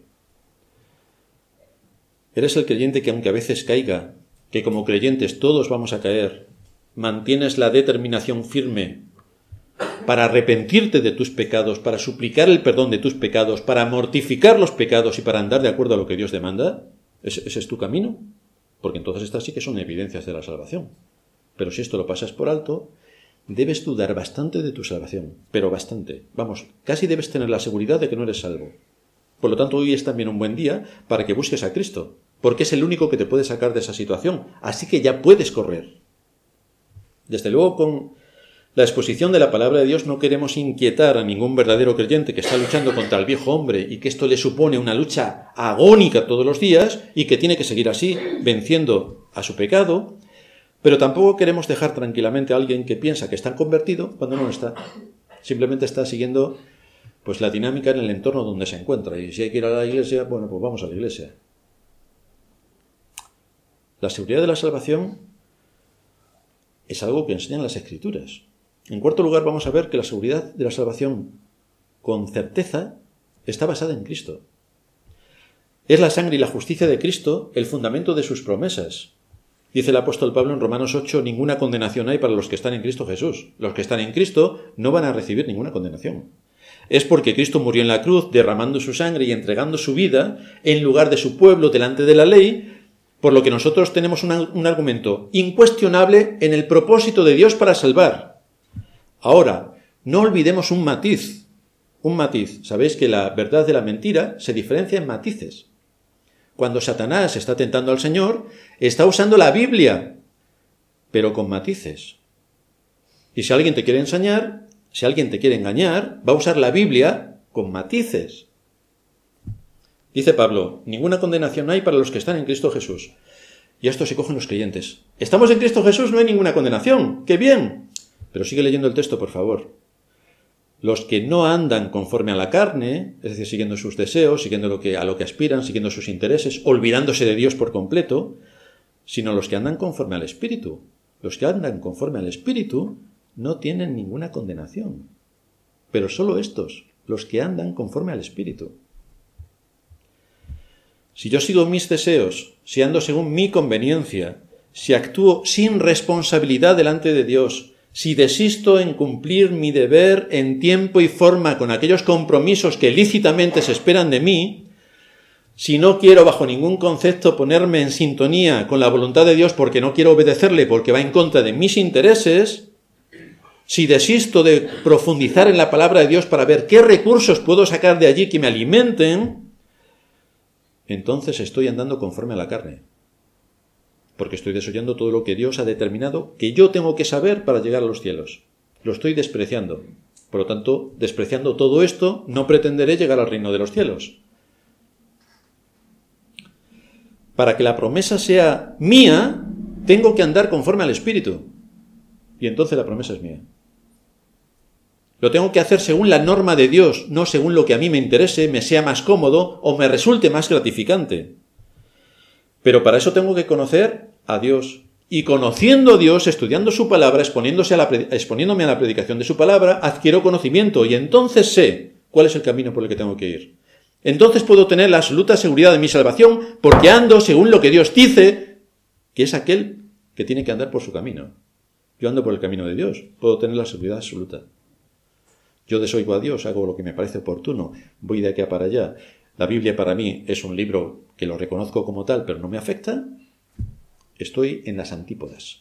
[SPEAKER 1] Eres el creyente que aunque a veces caiga, que como creyentes todos vamos a caer, mantienes la determinación firme para arrepentirte de tus pecados, para suplicar el perdón de tus pecados, para mortificar los pecados y para andar de acuerdo a lo que Dios demanda. ¿Ese, ese es tu camino? Porque entonces estas sí que son evidencias de la salvación. Pero si esto lo pasas por alto, debes dudar bastante de tu salvación, pero bastante. Vamos, casi debes tener la seguridad de que no eres salvo. Por lo tanto, hoy es también un buen día para que busques a Cristo, porque es el único que te puede sacar de esa situación. Así que ya puedes correr. Desde luego, con la exposición de la palabra de Dios no queremos inquietar a ningún verdadero creyente que está luchando contra el viejo hombre y que esto le supone una lucha agónica todos los días y que tiene que seguir así, venciendo a su pecado. Pero tampoco queremos dejar tranquilamente a alguien que piensa que está convertido cuando no lo está. Simplemente está siguiendo pues la dinámica en el entorno donde se encuentra. Y si hay que ir a la iglesia, bueno, pues vamos a la iglesia. La seguridad de la salvación es algo que enseñan las Escrituras. En cuarto lugar, vamos a ver que la seguridad de la salvación con certeza está basada en Cristo. Es la sangre y la justicia de Cristo el fundamento de sus promesas. Dice el apóstol Pablo en Romanos ocho, ninguna condenación hay para los que están en Cristo Jesús. Los que están en Cristo no van a recibir ninguna condenación. Es porque Cristo murió en la cruz, derramando su sangre y entregando su vida en lugar de su pueblo delante de la ley, Por lo que nosotros tenemos una, un argumento incuestionable en el propósito de Dios para salvar. Ahora, no olvidemos un matiz. Un matiz. Sabéis que la verdad de la mentira se diferencia en matices. Cuando Satanás está tentando al Señor, está usando la Biblia, pero con matices. Y si alguien te quiere enseñar, si alguien te quiere engañar, va a usar la Biblia con matices. Dice Pablo, ninguna condenación hay para los que están en Cristo Jesús. Y a esto se cogen los creyentes. Estamos en Cristo Jesús, no hay ninguna condenación. ¡Qué bien! Pero sigue leyendo el texto, por favor. Los que no andan conforme a la carne, es decir, siguiendo sus deseos, siguiendo lo que, a lo que aspiran, siguiendo sus intereses, olvidándose de Dios por completo, sino los que andan conforme al Espíritu. Los que andan conforme al Espíritu no tienen ninguna condenación. Pero solo estos, los que andan conforme al Espíritu. Si yo sigo mis deseos, si ando según mi conveniencia, si actúo sin responsabilidad delante de Dios, si desisto en cumplir mi deber en tiempo y forma con aquellos compromisos que lícitamente se esperan de mí, si no quiero bajo ningún concepto ponerme en sintonía con la voluntad de Dios porque no quiero obedecerle porque va en contra de mis intereses, si desisto de profundizar en la palabra de Dios para ver qué recursos puedo sacar de allí que me alimenten, entonces estoy andando conforme a la carne. Porque estoy desoyendo todo lo que Dios ha determinado que yo tengo que saber para llegar a los cielos. Lo estoy despreciando. Por lo tanto, despreciando todo esto, no pretenderé llegar al reino de los cielos. Para que la promesa sea mía, tengo que andar conforme al Espíritu. Y entonces la promesa es mía. Lo tengo que hacer según la norma de Dios, no según lo que a mí me interese, me sea más cómodo o me resulte más gratificante. Pero para eso tengo que conocer a Dios. Y conociendo a Dios, estudiando su palabra, exponiéndose a la, exponiéndome a la predicación de su palabra, adquiero conocimiento y entonces sé cuál es el camino por el que tengo que ir. Entonces puedo tener la absoluta seguridad de mi salvación porque ando según lo que Dios dice, que es aquel que tiene que andar por su camino. Yo ando por el camino de Dios, puedo tener la seguridad absoluta. Yo desoigo a Dios, hago lo que me parece oportuno, voy de aquí a para allá. La Biblia para mí es un libro que lo reconozco como tal, pero no me afecta. Estoy en las antípodas.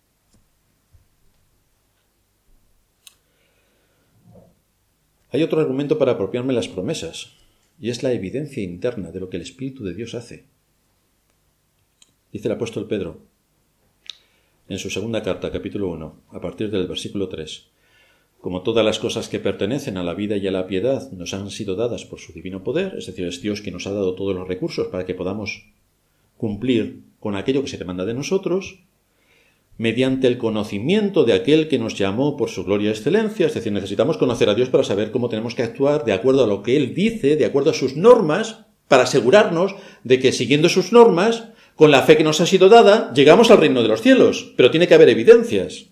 [SPEAKER 1] Hay otro argumento para apropiarme las promesas, y es la evidencia interna de lo que el Espíritu de Dios hace. Dice el apóstol Pedro, en su segunda carta, capítulo uno, a partir del versículo tres, como todas las cosas que pertenecen a la vida y a la piedad nos han sido dadas por su divino poder, es decir, es Dios quien nos ha dado todos los recursos para que podamos cumplir con aquello que se demanda de nosotros, mediante el conocimiento de aquel que nos llamó por su gloria y excelencia, es decir, necesitamos conocer a Dios para saber cómo tenemos que actuar de acuerdo a lo que Él dice, de acuerdo a sus normas, para asegurarnos de que siguiendo sus normas, con la fe que nos ha sido dada, llegamos al reino de los cielos, pero tiene que haber evidencias.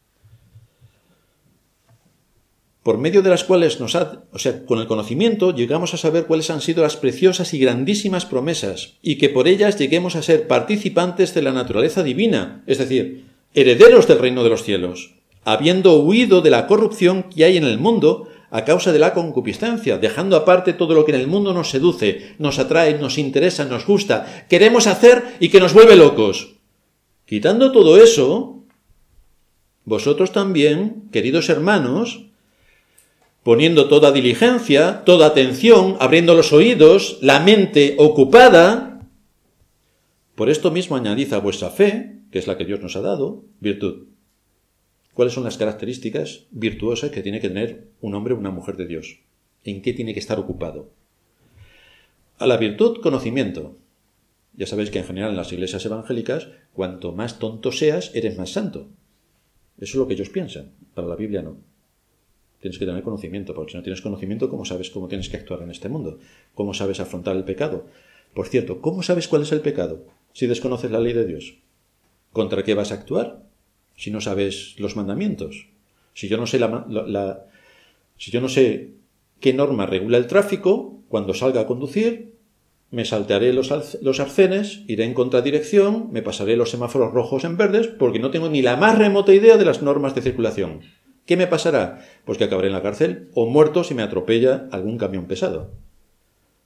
[SPEAKER 1] Por medio de las cuales nos ha, o sea, con el conocimiento llegamos a saber cuáles han sido las preciosas y grandísimas promesas y que por ellas lleguemos a ser participantes de la naturaleza divina, es decir, herederos del reino de los cielos, habiendo huido de la corrupción que hay en el mundo a causa de la concupiscencia, dejando aparte todo lo que en el mundo nos seduce, nos atrae, nos interesa, nos gusta, queremos hacer y que nos vuelve locos. Quitando todo eso, vosotros también, queridos hermanos, poniendo toda diligencia, toda atención, abriendo los oídos, la mente ocupada, por esto mismo añadid a vuestra fe, que es la que Dios nos ha dado, virtud. ¿Cuáles son las características virtuosas que tiene que tener un hombre o una mujer de Dios? ¿En qué tiene que estar ocupado? A la virtud, conocimiento. Ya sabéis que en general en las iglesias evangélicas, cuanto más tonto seas, eres más santo. Eso es lo que ellos piensan. Para la Biblia no. Tienes que tener conocimiento, porque si no tienes conocimiento, ¿cómo sabes cómo tienes que actuar en este mundo? ¿Cómo sabes afrontar el pecado? Por cierto, ¿cómo sabes cuál es el pecado si desconoces la ley de Dios? ¿Contra qué vas a actuar si no sabes los mandamientos? Si yo no sé, la, la, la, si yo no sé qué norma regula el tráfico, cuando salga a conducir, me saltearé los, los arcenes, iré en contradirección, me pasaré los semáforos rojos en verdes, porque no tengo ni la más remota idea de las normas de circulación. ¿Qué me pasará? Pues que acabaré en la cárcel o muerto si me atropella algún camión pesado.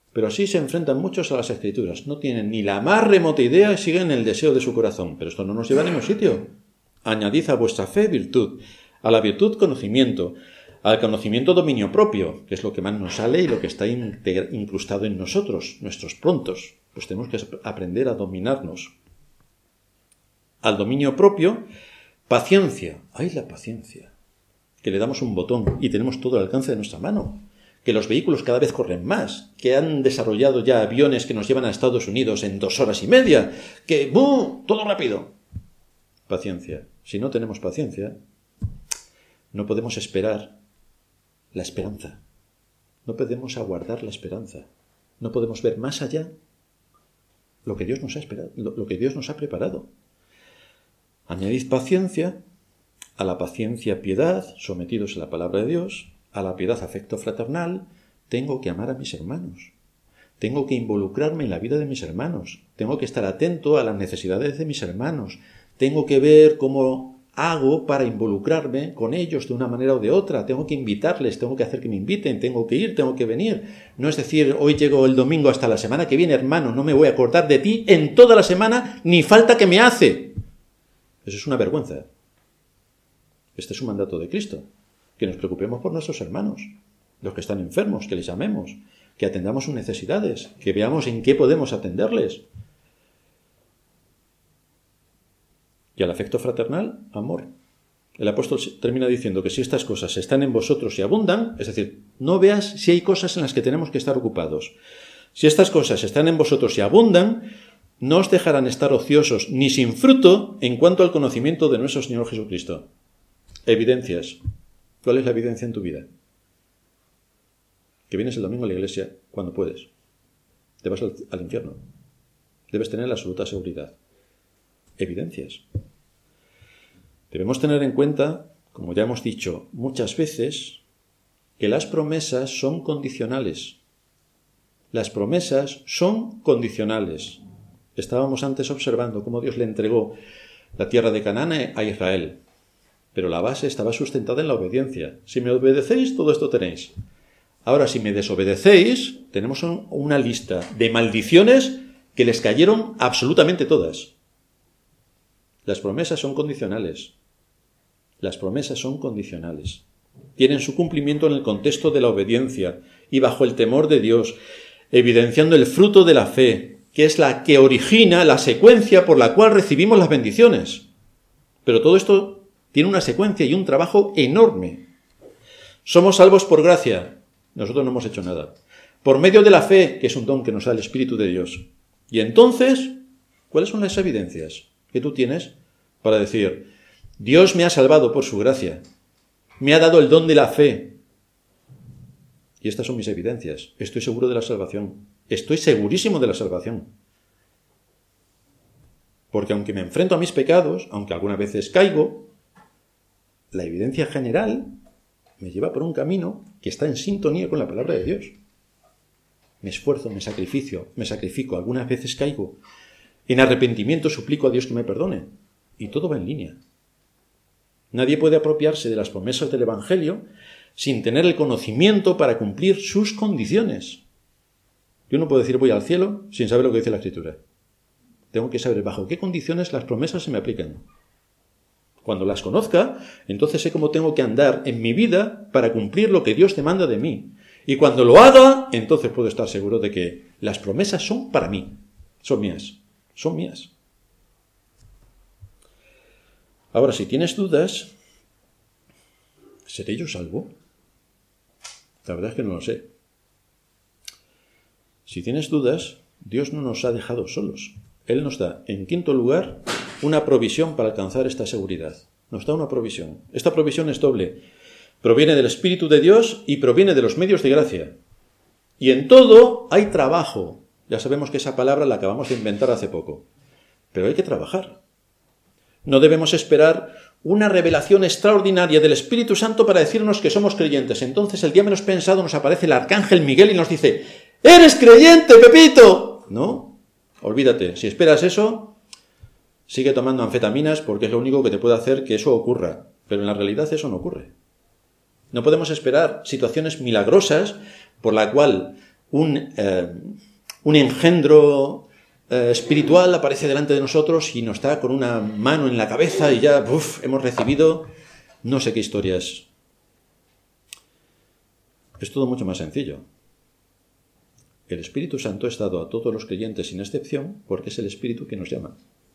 [SPEAKER 1] Pero así se enfrentan muchos a las Escrituras. No tienen ni la más remota idea y siguen el deseo de su corazón. Pero esto no nos lleva a ningún sitio. Añadid a vuestra fe virtud, a la virtud conocimiento, al conocimiento dominio propio, que es lo que más nos sale y lo que está incrustado en nosotros, nuestros prontos. Pues tenemos que aprender a dominarnos. Al dominio propio, paciencia. ¡Ay, la paciencia! Que le damos un botón y tenemos todo al alcance de nuestra mano. Que los vehículos cada vez corren más, que han desarrollado ya aviones que nos llevan a Estados Unidos en dos horas y media, que ¡bum! Todo rápido. Paciencia. Si no tenemos paciencia, no podemos esperar la esperanza. No podemos aguardar la esperanza. No podemos ver más allá lo que Dios nos ha esperado, lo, lo que Dios nos ha preparado. Añadid paciencia, a la paciencia piedad, sometidos a la palabra de Dios, a la piedad afecto fraternal. Tengo que amar a mis hermanos. Tengo que involucrarme en la vida de mis hermanos. Tengo que estar atento a las necesidades de mis hermanos. Tengo que ver cómo hago para involucrarme con ellos de una manera o de otra. Tengo que invitarles, tengo que hacer que me inviten, tengo que ir, tengo que venir. No es decir, hoy llego el domingo hasta la semana que viene, hermano, no me voy a acordar de ti en toda la semana, ni falta que me hace. Eso es una vergüenza. Este es un mandato de Cristo. Que nos preocupemos por nuestros hermanos, los que están enfermos, que les llamemos, que atendamos sus necesidades, que veamos en qué podemos atenderles. Y al afecto fraternal, amor. El apóstol termina diciendo que si estas cosas están en vosotros y abundan, es decir, no veas si hay cosas en las que tenemos que estar ocupados. Si estas cosas están en vosotros y abundan, no os dejarán estar ociosos ni sin fruto en cuanto al conocimiento de nuestro Señor Jesucristo. Evidencias. ¿Cuál es la evidencia en tu vida? Que vienes el domingo a la iglesia cuando puedes. Te vas al, al infierno. Debes tener la absoluta seguridad. Evidencias. Debemos tener en cuenta, como ya hemos dicho muchas veces, que las promesas son condicionales. Las promesas son condicionales. Estábamos antes observando cómo Dios le entregó la tierra de Canaán a Israel. Pero la base estaba sustentada en la obediencia. Si me obedecéis, todo esto tenéis. Ahora, si me desobedecéis, tenemos un, una lista de maldiciones que les cayeron absolutamente todas. Las promesas son condicionales. Las promesas son condicionales. Tienen su cumplimiento en el contexto de la obediencia y bajo el temor de Dios, evidenciando el fruto de la fe, que es la que origina la secuencia por la cual recibimos las bendiciones. Pero todo esto tiene una secuencia y un trabajo enorme. Somos salvos por gracia. Nosotros no hemos hecho nada. Por medio de la fe, que es un don que nos da el Espíritu de Dios. Y entonces, ¿cuáles son las evidencias que tú tienes para decir, Dios me ha salvado por su gracia, me ha dado el don de la fe? Y estas son mis evidencias. Estoy seguro de la salvación. Estoy segurísimo de la salvación. Porque aunque me enfrento a mis pecados, aunque algunas veces caigo, la evidencia general me lleva por un camino que está en sintonía con la palabra de Dios. Me esfuerzo, me sacrifico, me sacrifico, algunas veces caigo. En arrepentimiento suplico a Dios que me perdone. Y todo va en línea. Nadie puede apropiarse de las promesas del Evangelio sin tener el conocimiento para cumplir sus condiciones. Yo no puedo decir voy al cielo sin saber lo que dice la Escritura. Tengo que saber bajo qué condiciones las promesas se me aplican. Cuando las conozca, entonces sé cómo tengo que andar en mi vida para cumplir lo que Dios demanda de mí. Y cuando lo haga, entonces puedo estar seguro de que las promesas son para mí. Son mías. Son mías. Ahora, si tienes dudas, ¿seré yo salvo? La verdad es que no lo sé. Si tienes dudas, Dios no nos ha dejado solos. Él nos da, en quinto lugar, una provisión para alcanzar esta seguridad. Nos da una provisión. Esta provisión es doble. Proviene del Espíritu de Dios y proviene de los medios de gracia. Y en todo hay trabajo. Ya sabemos que esa palabra la acabamos de inventar hace poco. Pero hay que trabajar. No debemos esperar una revelación extraordinaria del Espíritu Santo para decirnos que somos creyentes. Entonces, el día menos pensado, nos aparece el arcángel Miguel y nos dice, ¡eres creyente, Pepito! No, olvídate. Si esperas eso, sigue tomando anfetaminas porque es lo único que te puede hacer que eso ocurra. Pero en la realidad eso no ocurre. No podemos esperar situaciones milagrosas por la cual un, eh, un engendro eh, espiritual aparece delante de nosotros y nos está con una mano en la cabeza y ya uf, hemos recibido no sé qué historias. Es todo mucho más sencillo. El Espíritu Santo es dado a todos los creyentes sin excepción porque es el Espíritu que nos llama.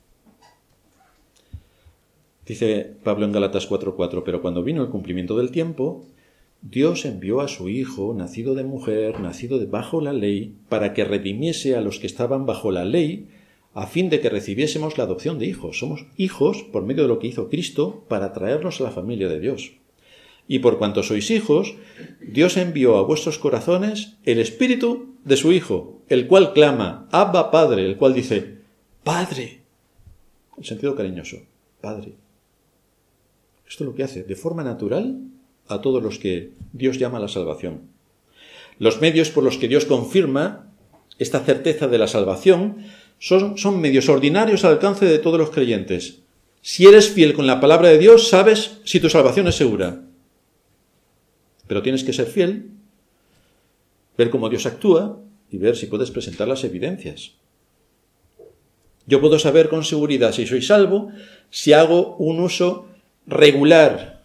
[SPEAKER 1] Dice Pablo en Gálatas cuatro cuatro, pero cuando vino el cumplimiento del tiempo, Dios envió a su Hijo, nacido de mujer, nacido de bajo la ley, para que redimiese a los que estaban bajo la ley, a fin de que recibiésemos la adopción de hijos. Somos hijos por medio de lo que hizo Cristo para traernos a la familia de Dios. Y por cuanto sois hijos, Dios envió a vuestros corazones el Espíritu de su Hijo, el cual clama, Abba Padre, el cual dice, Padre, en sentido cariñoso, Padre. Esto es lo que hace, de forma natural, a todos los que Dios llama a la salvación. Los medios por los que Dios confirma esta certeza de la salvación son, son medios ordinarios al alcance de todos los creyentes. Si eres fiel con la palabra de Dios, sabes si tu salvación es segura. Pero tienes que ser fiel, ver cómo Dios actúa y ver si puedes presentar las evidencias. Yo puedo saber con seguridad si soy salvo si hago un uso regular,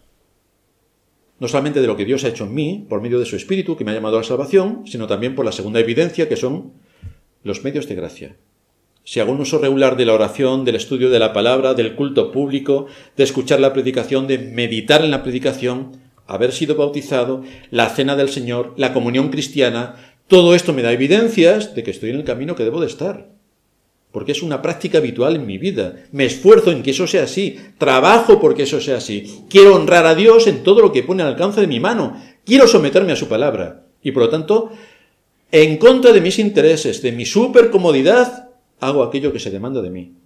[SPEAKER 1] no solamente de lo que Dios ha hecho en mí, por medio de su Espíritu, que me ha llamado a la salvación, sino también por la segunda evidencia, que son los medios de gracia. Si hago un uso regular de la oración, del estudio de la palabra, del culto público, de escuchar la predicación, de meditar en la predicación, haber sido bautizado, la cena del Señor, la comunión cristiana, todo esto me da evidencias de que estoy en el camino que debo de estar. Porque es una práctica habitual en mi vida. Me esfuerzo en que eso sea así. Trabajo porque eso sea así. Quiero honrar a Dios en todo lo que pone al alcance de mi mano. Quiero someterme a su palabra. Y por lo tanto, en contra de mis intereses, de mi supercomodidad, hago aquello que se demanda de mí.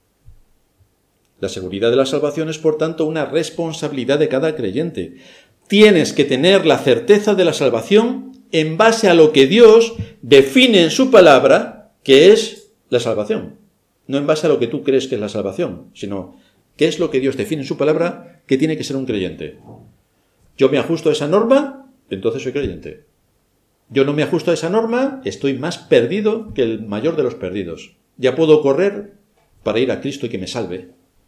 [SPEAKER 1] La seguridad de la salvación es, por tanto, una responsabilidad de cada creyente. Tienes que tener la certeza de la salvación en base a lo que Dios define en su palabra, que es la salvación. No en base a lo que tú crees que es la salvación, sino qué es lo que Dios define en su palabra que tiene que ser un creyente. Yo me ajusto a esa norma, entonces soy creyente. Yo no me ajusto a esa norma, estoy más perdido que el mayor de los perdidos. Ya puedo correr para ir a Cristo y que me salve.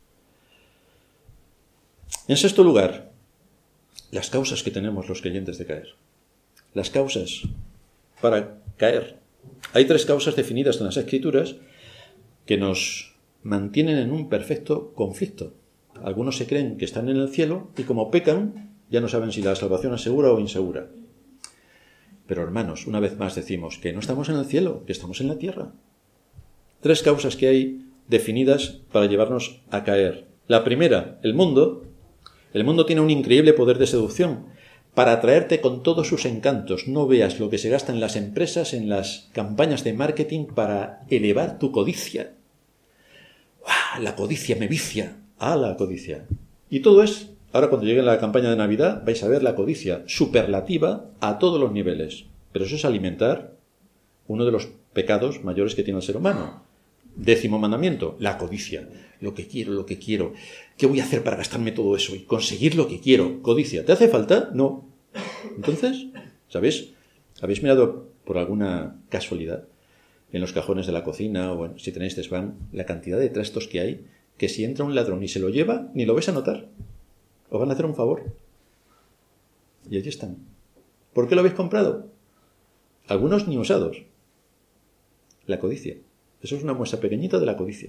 [SPEAKER 1] En sexto lugar, las causas que tenemos los creyentes de caer. Las causas para caer. Hay tres causas definidas en las Escrituras que nos mantienen en un perfecto conflicto. Algunos se creen que están en el cielo y como pecan, ya no saben si la salvación es segura o insegura. Pero hermanos, una vez más decimos que no estamos en el cielo, que estamos en la tierra. Tres causas que hay definidas para llevarnos a caer. La primera, el mundo. El mundo tiene un increíble poder de seducción para atraerte con todos sus encantos. No veas lo que se gasta en las empresas, en las campañas de marketing para elevar tu codicia. ¡Ah, la codicia me vicia! ¡Ah, la codicia! Y todo es, ahora cuando llegue la campaña de Navidad, vais a ver la codicia superlativa a todos los niveles. Pero eso es alimentar uno de los pecados mayores que tiene el ser humano. Décimo mandamiento, la codicia. Lo que quiero, lo que quiero. ¿Qué voy a hacer para gastarme todo eso y conseguir lo que quiero? Codicia. ¿Te hace falta? No. Entonces, ¿sabéis? ¿Habéis mirado por alguna casualidad en los cajones de la cocina o bueno, si tenéis desván la cantidad de trastos que hay que si entra un ladrón y se lo lleva, ni lo vais a notar? Os van a hacer un favor. Y allí están. ¿Por qué lo habéis comprado? Algunos ni usados. La codicia. Eso es una muestra pequeñita de la codicia.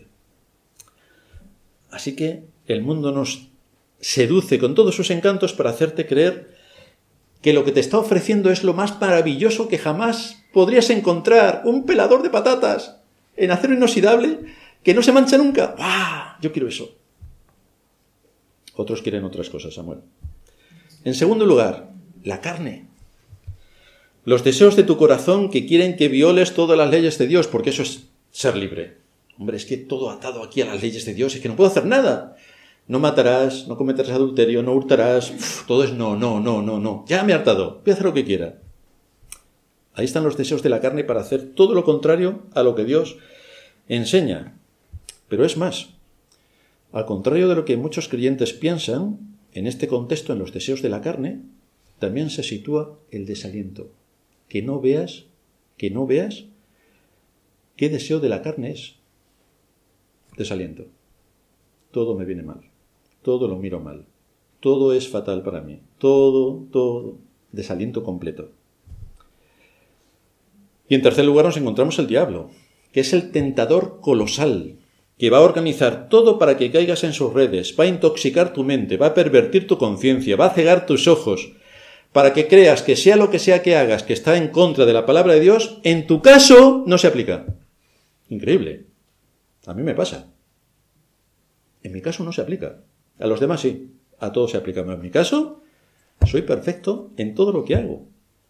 [SPEAKER 1] Así que el mundo nos seduce con todos sus encantos para hacerte creer que lo que te está ofreciendo es lo más maravilloso que jamás podrías encontrar. Un pelador de patatas en acero inoxidable que no se mancha nunca. ¡Ah! Yo quiero eso. Otros quieren otras cosas, Samuel. En segundo lugar, la carne. Los deseos de tu corazón que quieren que violes todas las leyes de Dios, porque eso es ser libre. Hombre, es que todo atado aquí a las leyes de Dios, es que no puedo hacer nada. No matarás, no cometerás adulterio, no hurtarás. Uf, todo es no, no, no, no, no. Ya me he hartado, voy a hacer lo que quiera. Ahí están los deseos de la carne para hacer todo lo contrario a lo que Dios enseña. Pero es más, al contrario de lo que muchos creyentes piensan, en este contexto, en los deseos de la carne, también se sitúa el desaliento. Que no veas que no veas qué deseo de la carne es. Desaliento. Todo me viene mal. Todo lo miro mal. Todo es fatal para mí. Todo, todo. Desaliento completo. Y en tercer lugar nos encontramos el diablo, que es el tentador colosal, que va a organizar todo para que caigas en sus redes, va a intoxicar tu mente, va a pervertir tu conciencia, va a cegar tus ojos, para que creas que sea lo que sea que hagas, que está en contra de la palabra de Dios, en tu caso no se aplica. Increíble. A mí me pasa. En mi caso no se aplica. A los demás sí. A todos se aplica. En mi caso, soy perfecto en todo lo que hago.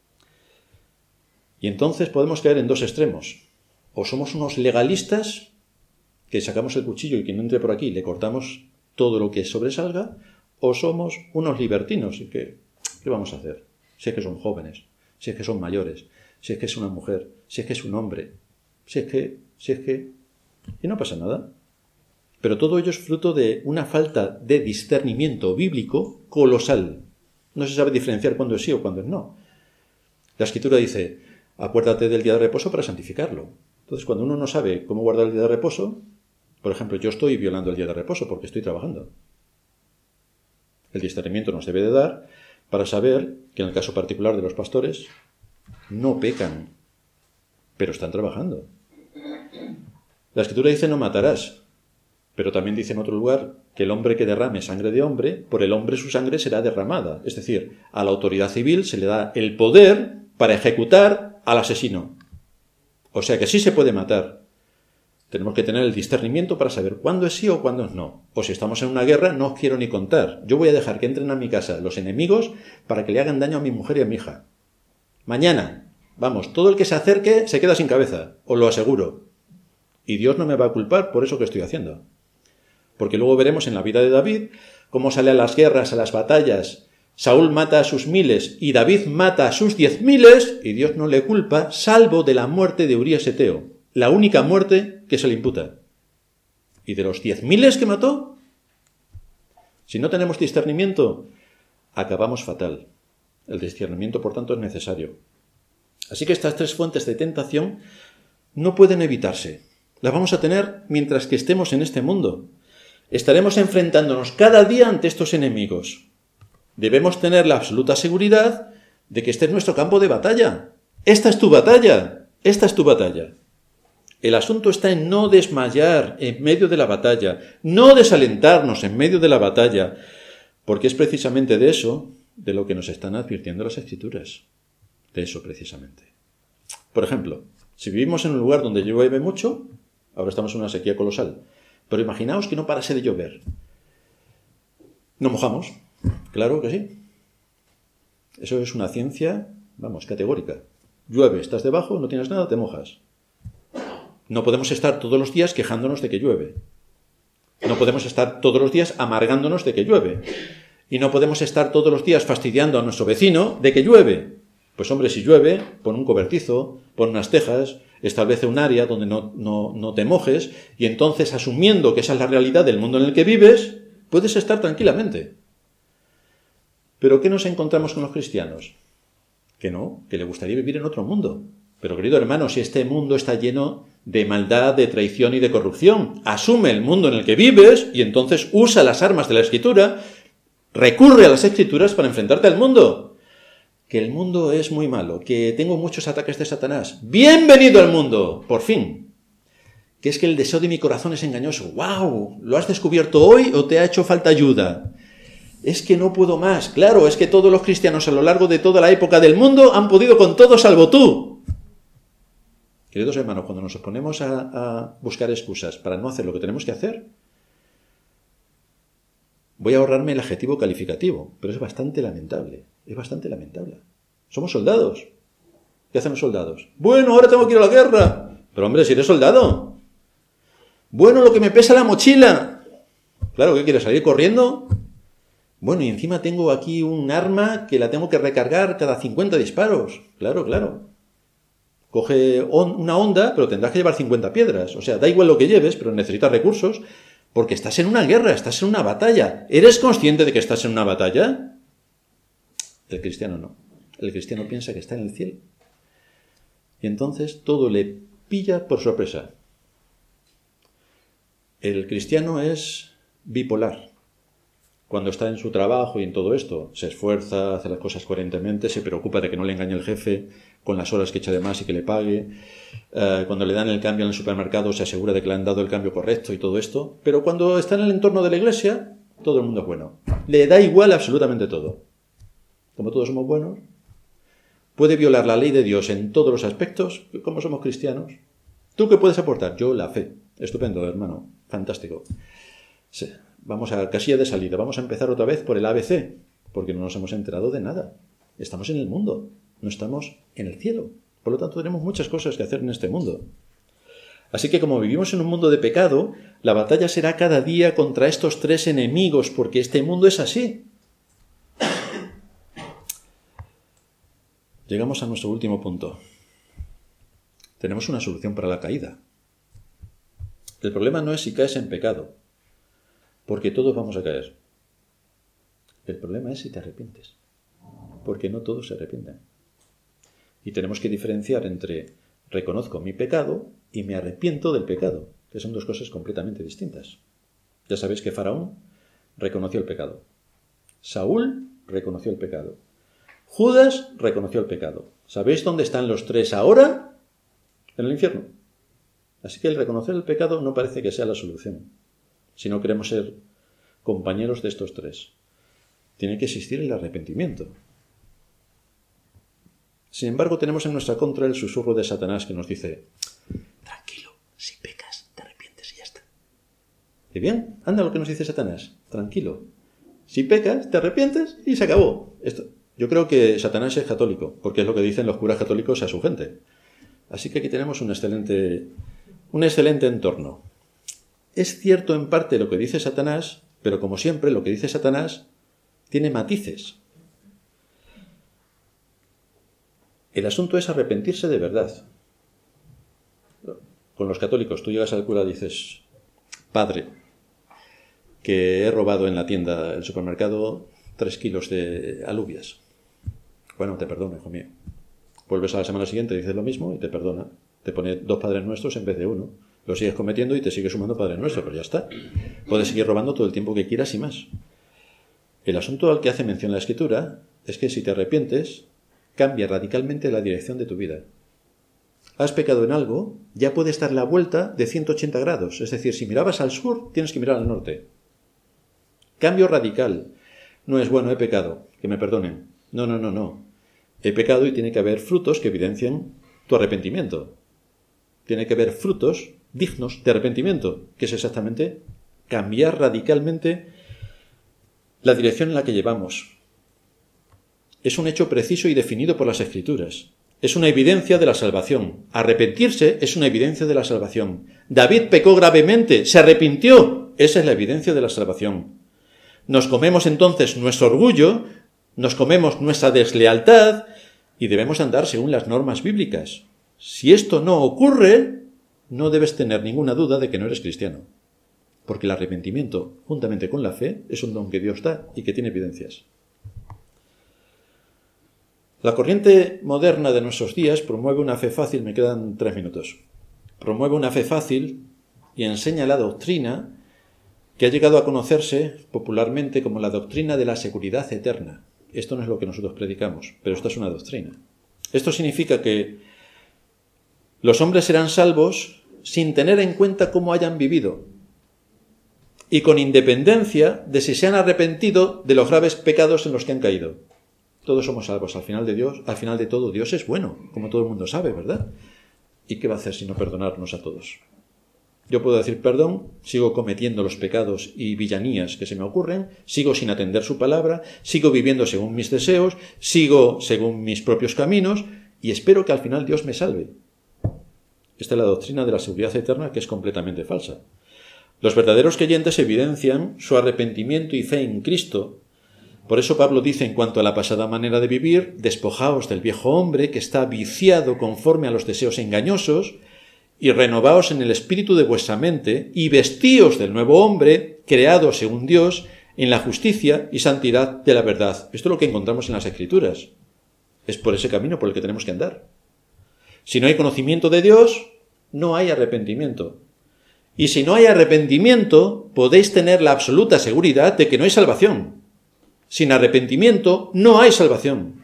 [SPEAKER 1] Y entonces podemos caer en dos extremos. O somos unos legalistas, que sacamos el cuchillo y quien no entre por aquí le cortamos todo lo que sobresalga, o somos unos libertinos y que, ¿qué vamos a hacer? Si es que son jóvenes, si es que son mayores, si es que es una mujer, si es que es un hombre, si es que, si es que... Y no pasa nada. Pero todo ello es fruto de una falta de discernimiento bíblico colosal. No se sabe diferenciar cuándo es sí o cuándo es no. La Escritura dice, acuérdate del día de reposo para santificarlo. Entonces, cuando uno no sabe cómo guardar el día de reposo, por ejemplo, yo estoy violando el día de reposo porque estoy trabajando. El discernimiento nos debe de dar para saber que en el caso particular de los pastores no pecan, pero están trabajando. La Escritura dice no matarás, pero también dice en otro lugar que el hombre que derrame sangre de hombre, por el hombre su sangre será derramada. Es decir, a la autoridad civil se le da el poder para ejecutar al asesino. O sea que sí se puede matar. Tenemos que tener el discernimiento para saber cuándo es sí o cuándo es no. O si estamos en una guerra, no os quiero ni contar. Yo voy a dejar que entren a mi casa los enemigos para que le hagan daño a mi mujer y a mi hija. Mañana, vamos, todo el que se acerque se queda sin cabeza, os lo aseguro. Y Dios no me va a culpar por eso que estoy haciendo. Porque luego veremos en la vida de David cómo sale a las guerras, a las batallas. Saúl mata a sus miles y David mata a sus diez miles y Dios no le culpa, salvo de la muerte de Urías Eteo, la única muerte que se le imputa. ¿Y de los diez miles que mató? Si no tenemos discernimiento, acabamos fatal. El discernimiento, por tanto, es necesario. Así que estas tres fuentes de tentación no pueden evitarse. Las vamos a tener mientras que estemos en este mundo. Estaremos enfrentándonos cada día ante estos enemigos. Debemos tener la absoluta seguridad de que este es nuestro campo de batalla. Esta es tu batalla. Esta es tu batalla. El asunto está en no desmayar en medio de la batalla, no desalentarnos en medio de la batalla, porque es precisamente de eso de lo que nos están advirtiendo las Escrituras. De eso precisamente. Por ejemplo, si vivimos en un lugar donde llueve mucho, ahora estamos en una sequía colosal, pero imaginaos que no parase de llover. ¿No mojamos? Claro que sí. Eso es una ciencia, vamos, categórica. Llueve, estás debajo, no tienes nada, te mojas. No podemos estar todos los días quejándonos de que llueve. No podemos estar todos los días amargándonos de que llueve. Y no podemos estar todos los días fastidiando a nuestro vecino de que llueve. Pues hombre, si llueve, pon un cobertizo, pon unas tejas, establece un área donde no, no, no te mojes, y entonces, asumiendo que esa es la realidad del mundo en el que vives, puedes estar tranquilamente. ¿Pero qué nos encontramos con los cristianos? Que no, que le gustaría vivir en otro mundo. Pero, querido hermano, si este mundo está lleno de maldad, de traición y de corrupción, asume el mundo en el que vives y entonces usa las armas de la Escritura, recurre a las Escrituras para enfrentarte al mundo. Que el mundo es muy malo, que tengo muchos ataques de Satanás. ¡Bienvenido al mundo! Por fin. Que es que el deseo de mi corazón es engañoso. ¡Wow! ¿Lo has descubierto hoy o te ha hecho falta ayuda? Es que no puedo más. Claro, es que todos los cristianos a lo largo de toda la época del mundo han podido con todo salvo tú. Queridos hermanos, cuando nos ponemos a, a buscar excusas para no hacer lo que tenemos que hacer, voy a ahorrarme el adjetivo calificativo, pero es bastante lamentable. Es bastante lamentable. Somos soldados. ¿Qué hacen los soldados? Bueno, ahora tengo que ir a la guerra. Pero hombre, si eres soldado. Bueno, lo que me pesa la mochila. Claro, ¿qué quieres? ¿Salir corriendo? Bueno, y encima tengo aquí un arma que la tengo que recargar cada cincuenta disparos. Claro, claro. Coge una honda, pero tendrás que llevar cincuenta piedras. O sea, da igual lo que lleves, pero necesitas recursos, porque estás en una guerra, estás en una batalla. ¿Eres consciente de que estás en una batalla? El cristiano no. El cristiano piensa que está en el cielo. Y entonces todo le pilla por sorpresa. El cristiano es bipolar. Cuando está en su trabajo y en todo esto, se esfuerza, hace las cosas coherentemente, se preocupa de que no le engañe el jefe con las horas que echa de más y que le pague. Eh, cuando le dan el cambio en el supermercado, se asegura de que le han dado el cambio correcto y todo esto. Pero cuando está en el entorno de la iglesia, todo el mundo es bueno. Le da igual absolutamente todo. Como todos somos buenos, puede violar la ley de Dios en todos los aspectos, como somos cristianos. ¿Tú qué puedes aportar? Yo, la fe. Estupendo, hermano. Fantástico. Sí. Vamos a casilla de salida. Vamos a empezar otra vez por el A B C, porque no nos hemos enterado de nada. Estamos en el mundo, no estamos en el cielo. Por lo tanto, tenemos muchas cosas que hacer en este mundo. Así que como vivimos en un mundo de pecado, la batalla será cada día contra estos tres enemigos, porque este mundo es así. Llegamos a nuestro último punto. Tenemos una solución para la caída. El problema no es si caes en pecado, porque todos vamos a caer. El problema es si te arrepientes, porque no todos se arrepienten. Y tenemos que diferenciar entre reconozco mi pecado y me arrepiento del pecado, que son dos cosas completamente distintas. Ya sabéis que Faraón reconoció el pecado. Saúl reconoció el pecado. Judas reconoció el pecado. ¿Sabéis dónde están los tres ahora? En el infierno. Así que el reconocer el pecado no parece que sea la solución. Si no queremos ser compañeros de estos tres, tiene que existir el arrepentimiento. Sin embargo, tenemos en nuestra contra el susurro de Satanás que nos dice: tranquilo, si pecas, te arrepientes y ya está. ¿Y bien? Anda lo que nos dice Satanás. Tranquilo. Si pecas, te arrepientes y se acabó. Esto. Yo creo que Satanás es católico, porque es lo que dicen los curas católicos a su gente. Así que aquí tenemos un excelente, un excelente entorno. Es cierto en parte lo que dice Satanás, pero como siempre lo que dice Satanás tiene matices. El asunto es arrepentirse de verdad. Con los católicos, tú llegas al cura y dices: padre, que he robado en la tienda, el supermercado, tres kilos de alubias. Bueno, te perdono, hijo mío. Vuelves a la semana siguiente, dices lo mismo y te perdona. Te pone dos padres nuestros en vez de uno. Lo sigues cometiendo y te sigue sumando padre nuestro, pero ya está. Puedes seguir robando todo el tiempo que quieras y más. El asunto al que hace mención la Escritura es que si te arrepientes, cambia radicalmente la dirección de tu vida. Has pecado en algo, ya puedes dar la vuelta de ciento ochenta grados. Es decir, si mirabas al sur, tienes que mirar al norte. Cambio radical. No es bueno, he pecado, que me perdonen. No, no, no, no. He pecado y tiene que haber frutos que evidencien tu arrepentimiento. Tiene que haber frutos dignos de arrepentimiento, que es exactamente cambiar radicalmente la dirección en la que llevamos. Es un hecho preciso y definido por las Escrituras. Es una evidencia de la salvación. Arrepentirse es una evidencia de la salvación. David pecó gravemente, se arrepintió. Esa es la evidencia de la salvación. Nos comemos entonces nuestro orgullo, nos comemos nuestra deslealtad y debemos andar según las normas bíblicas. Si esto no ocurre, no debes tener ninguna duda de que no eres cristiano. Porque el arrepentimiento, juntamente con la fe, es un don que Dios da y que tiene evidencias. La corriente moderna de nuestros días promueve una fe fácil, me quedan tres minutos, promueve una fe fácil y enseña la doctrina que ha llegado a conocerse popularmente como la doctrina de la seguridad eterna. Esto no es lo que nosotros predicamos, pero esto es una doctrina. Esto significa que los hombres serán salvos sin tener en cuenta cómo hayan vivido y con independencia de si se han arrepentido de los graves pecados en los que han caído. Todos somos salvos. Al final de Dios, al final de todo, Dios es bueno, como todo el mundo sabe, ¿verdad? ¿Y qué va a hacer sino perdonarnos a todos? Yo puedo decir perdón, sigo cometiendo los pecados y villanías que se me ocurren, sigo sin atender su palabra, sigo viviendo según mis deseos, sigo según mis propios caminos y espero que al final Dios me salve. Esta es la doctrina de la seguridad eterna, que es completamente falsa. Los verdaderos creyentes evidencian su arrepentimiento y fe en Cristo. Por eso Pablo dice en cuanto a la pasada manera de vivir: despojaos del viejo hombre que está viciado conforme a los deseos engañosos y renovaos en el espíritu de vuestra mente y vestíos del nuevo hombre creado según Dios en la justicia y santidad de la verdad. Esto es lo que encontramos en las Escrituras. Es por ese camino por el que tenemos que andar. Si no hay conocimiento de Dios, no hay arrepentimiento. Y si no hay arrepentimiento, podéis tener la absoluta seguridad de que no hay salvación. Sin arrepentimiento, no hay salvación.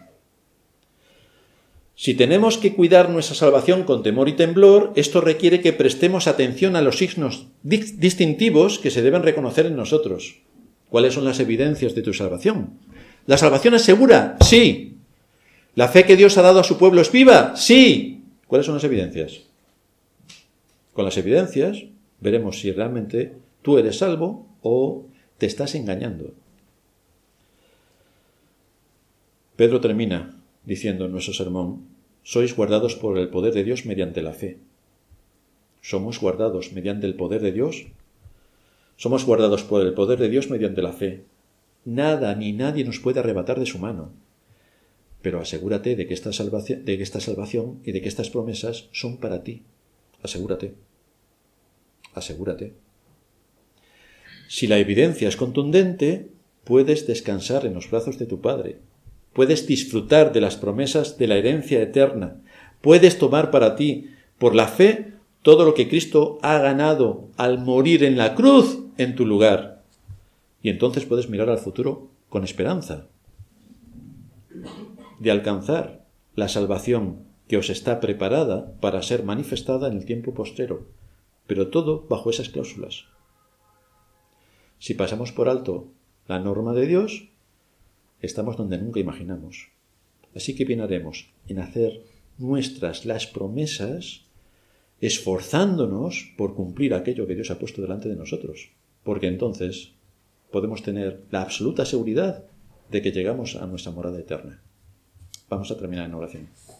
[SPEAKER 1] Si tenemos que cuidar nuestra salvación con temor y temblor, esto requiere que prestemos atención a los signos distintivos que se deben reconocer en nosotros. ¿Cuáles son las evidencias de tu salvación? ¿La salvación es segura? Sí. ¿La fe que Dios ha dado a su pueblo es viva? Sí. ¿Cuáles son las evidencias? Con las evidencias veremos si realmente tú eres salvo o te estás engañando. Pedro termina diciendo en nuestro sermón: sois guardados por el poder de Dios mediante la fe. ¿Somos guardados mediante el poder de Dios? Somos guardados por el poder de Dios mediante la fe. Nada ni nadie nos puede arrebatar de su mano. Pero asegúrate de que esta salvación, de que esta salvación y de que estas promesas son para ti. Asegúrate. Asegúrate. Si la evidencia es contundente, puedes descansar en los brazos de tu Padre. Puedes disfrutar de las promesas de la herencia eterna. Puedes tomar para ti, por la fe, todo lo que Cristo ha ganado al morir en la cruz en tu lugar. Y entonces puedes mirar al futuro con esperanza de alcanzar la salvación que os está preparada para ser manifestada en el tiempo postrero. Pero todo bajo esas cláusulas. Si pasamos por alto la norma de Dios, estamos donde nunca imaginamos. Así que bien haremos en hacer nuestras las promesas, esforzándonos por cumplir aquello que Dios ha puesto delante de nosotros. Porque entonces podemos tener la absoluta seguridad de que llegamos a nuestra morada eterna. Vamos a terminar en oración.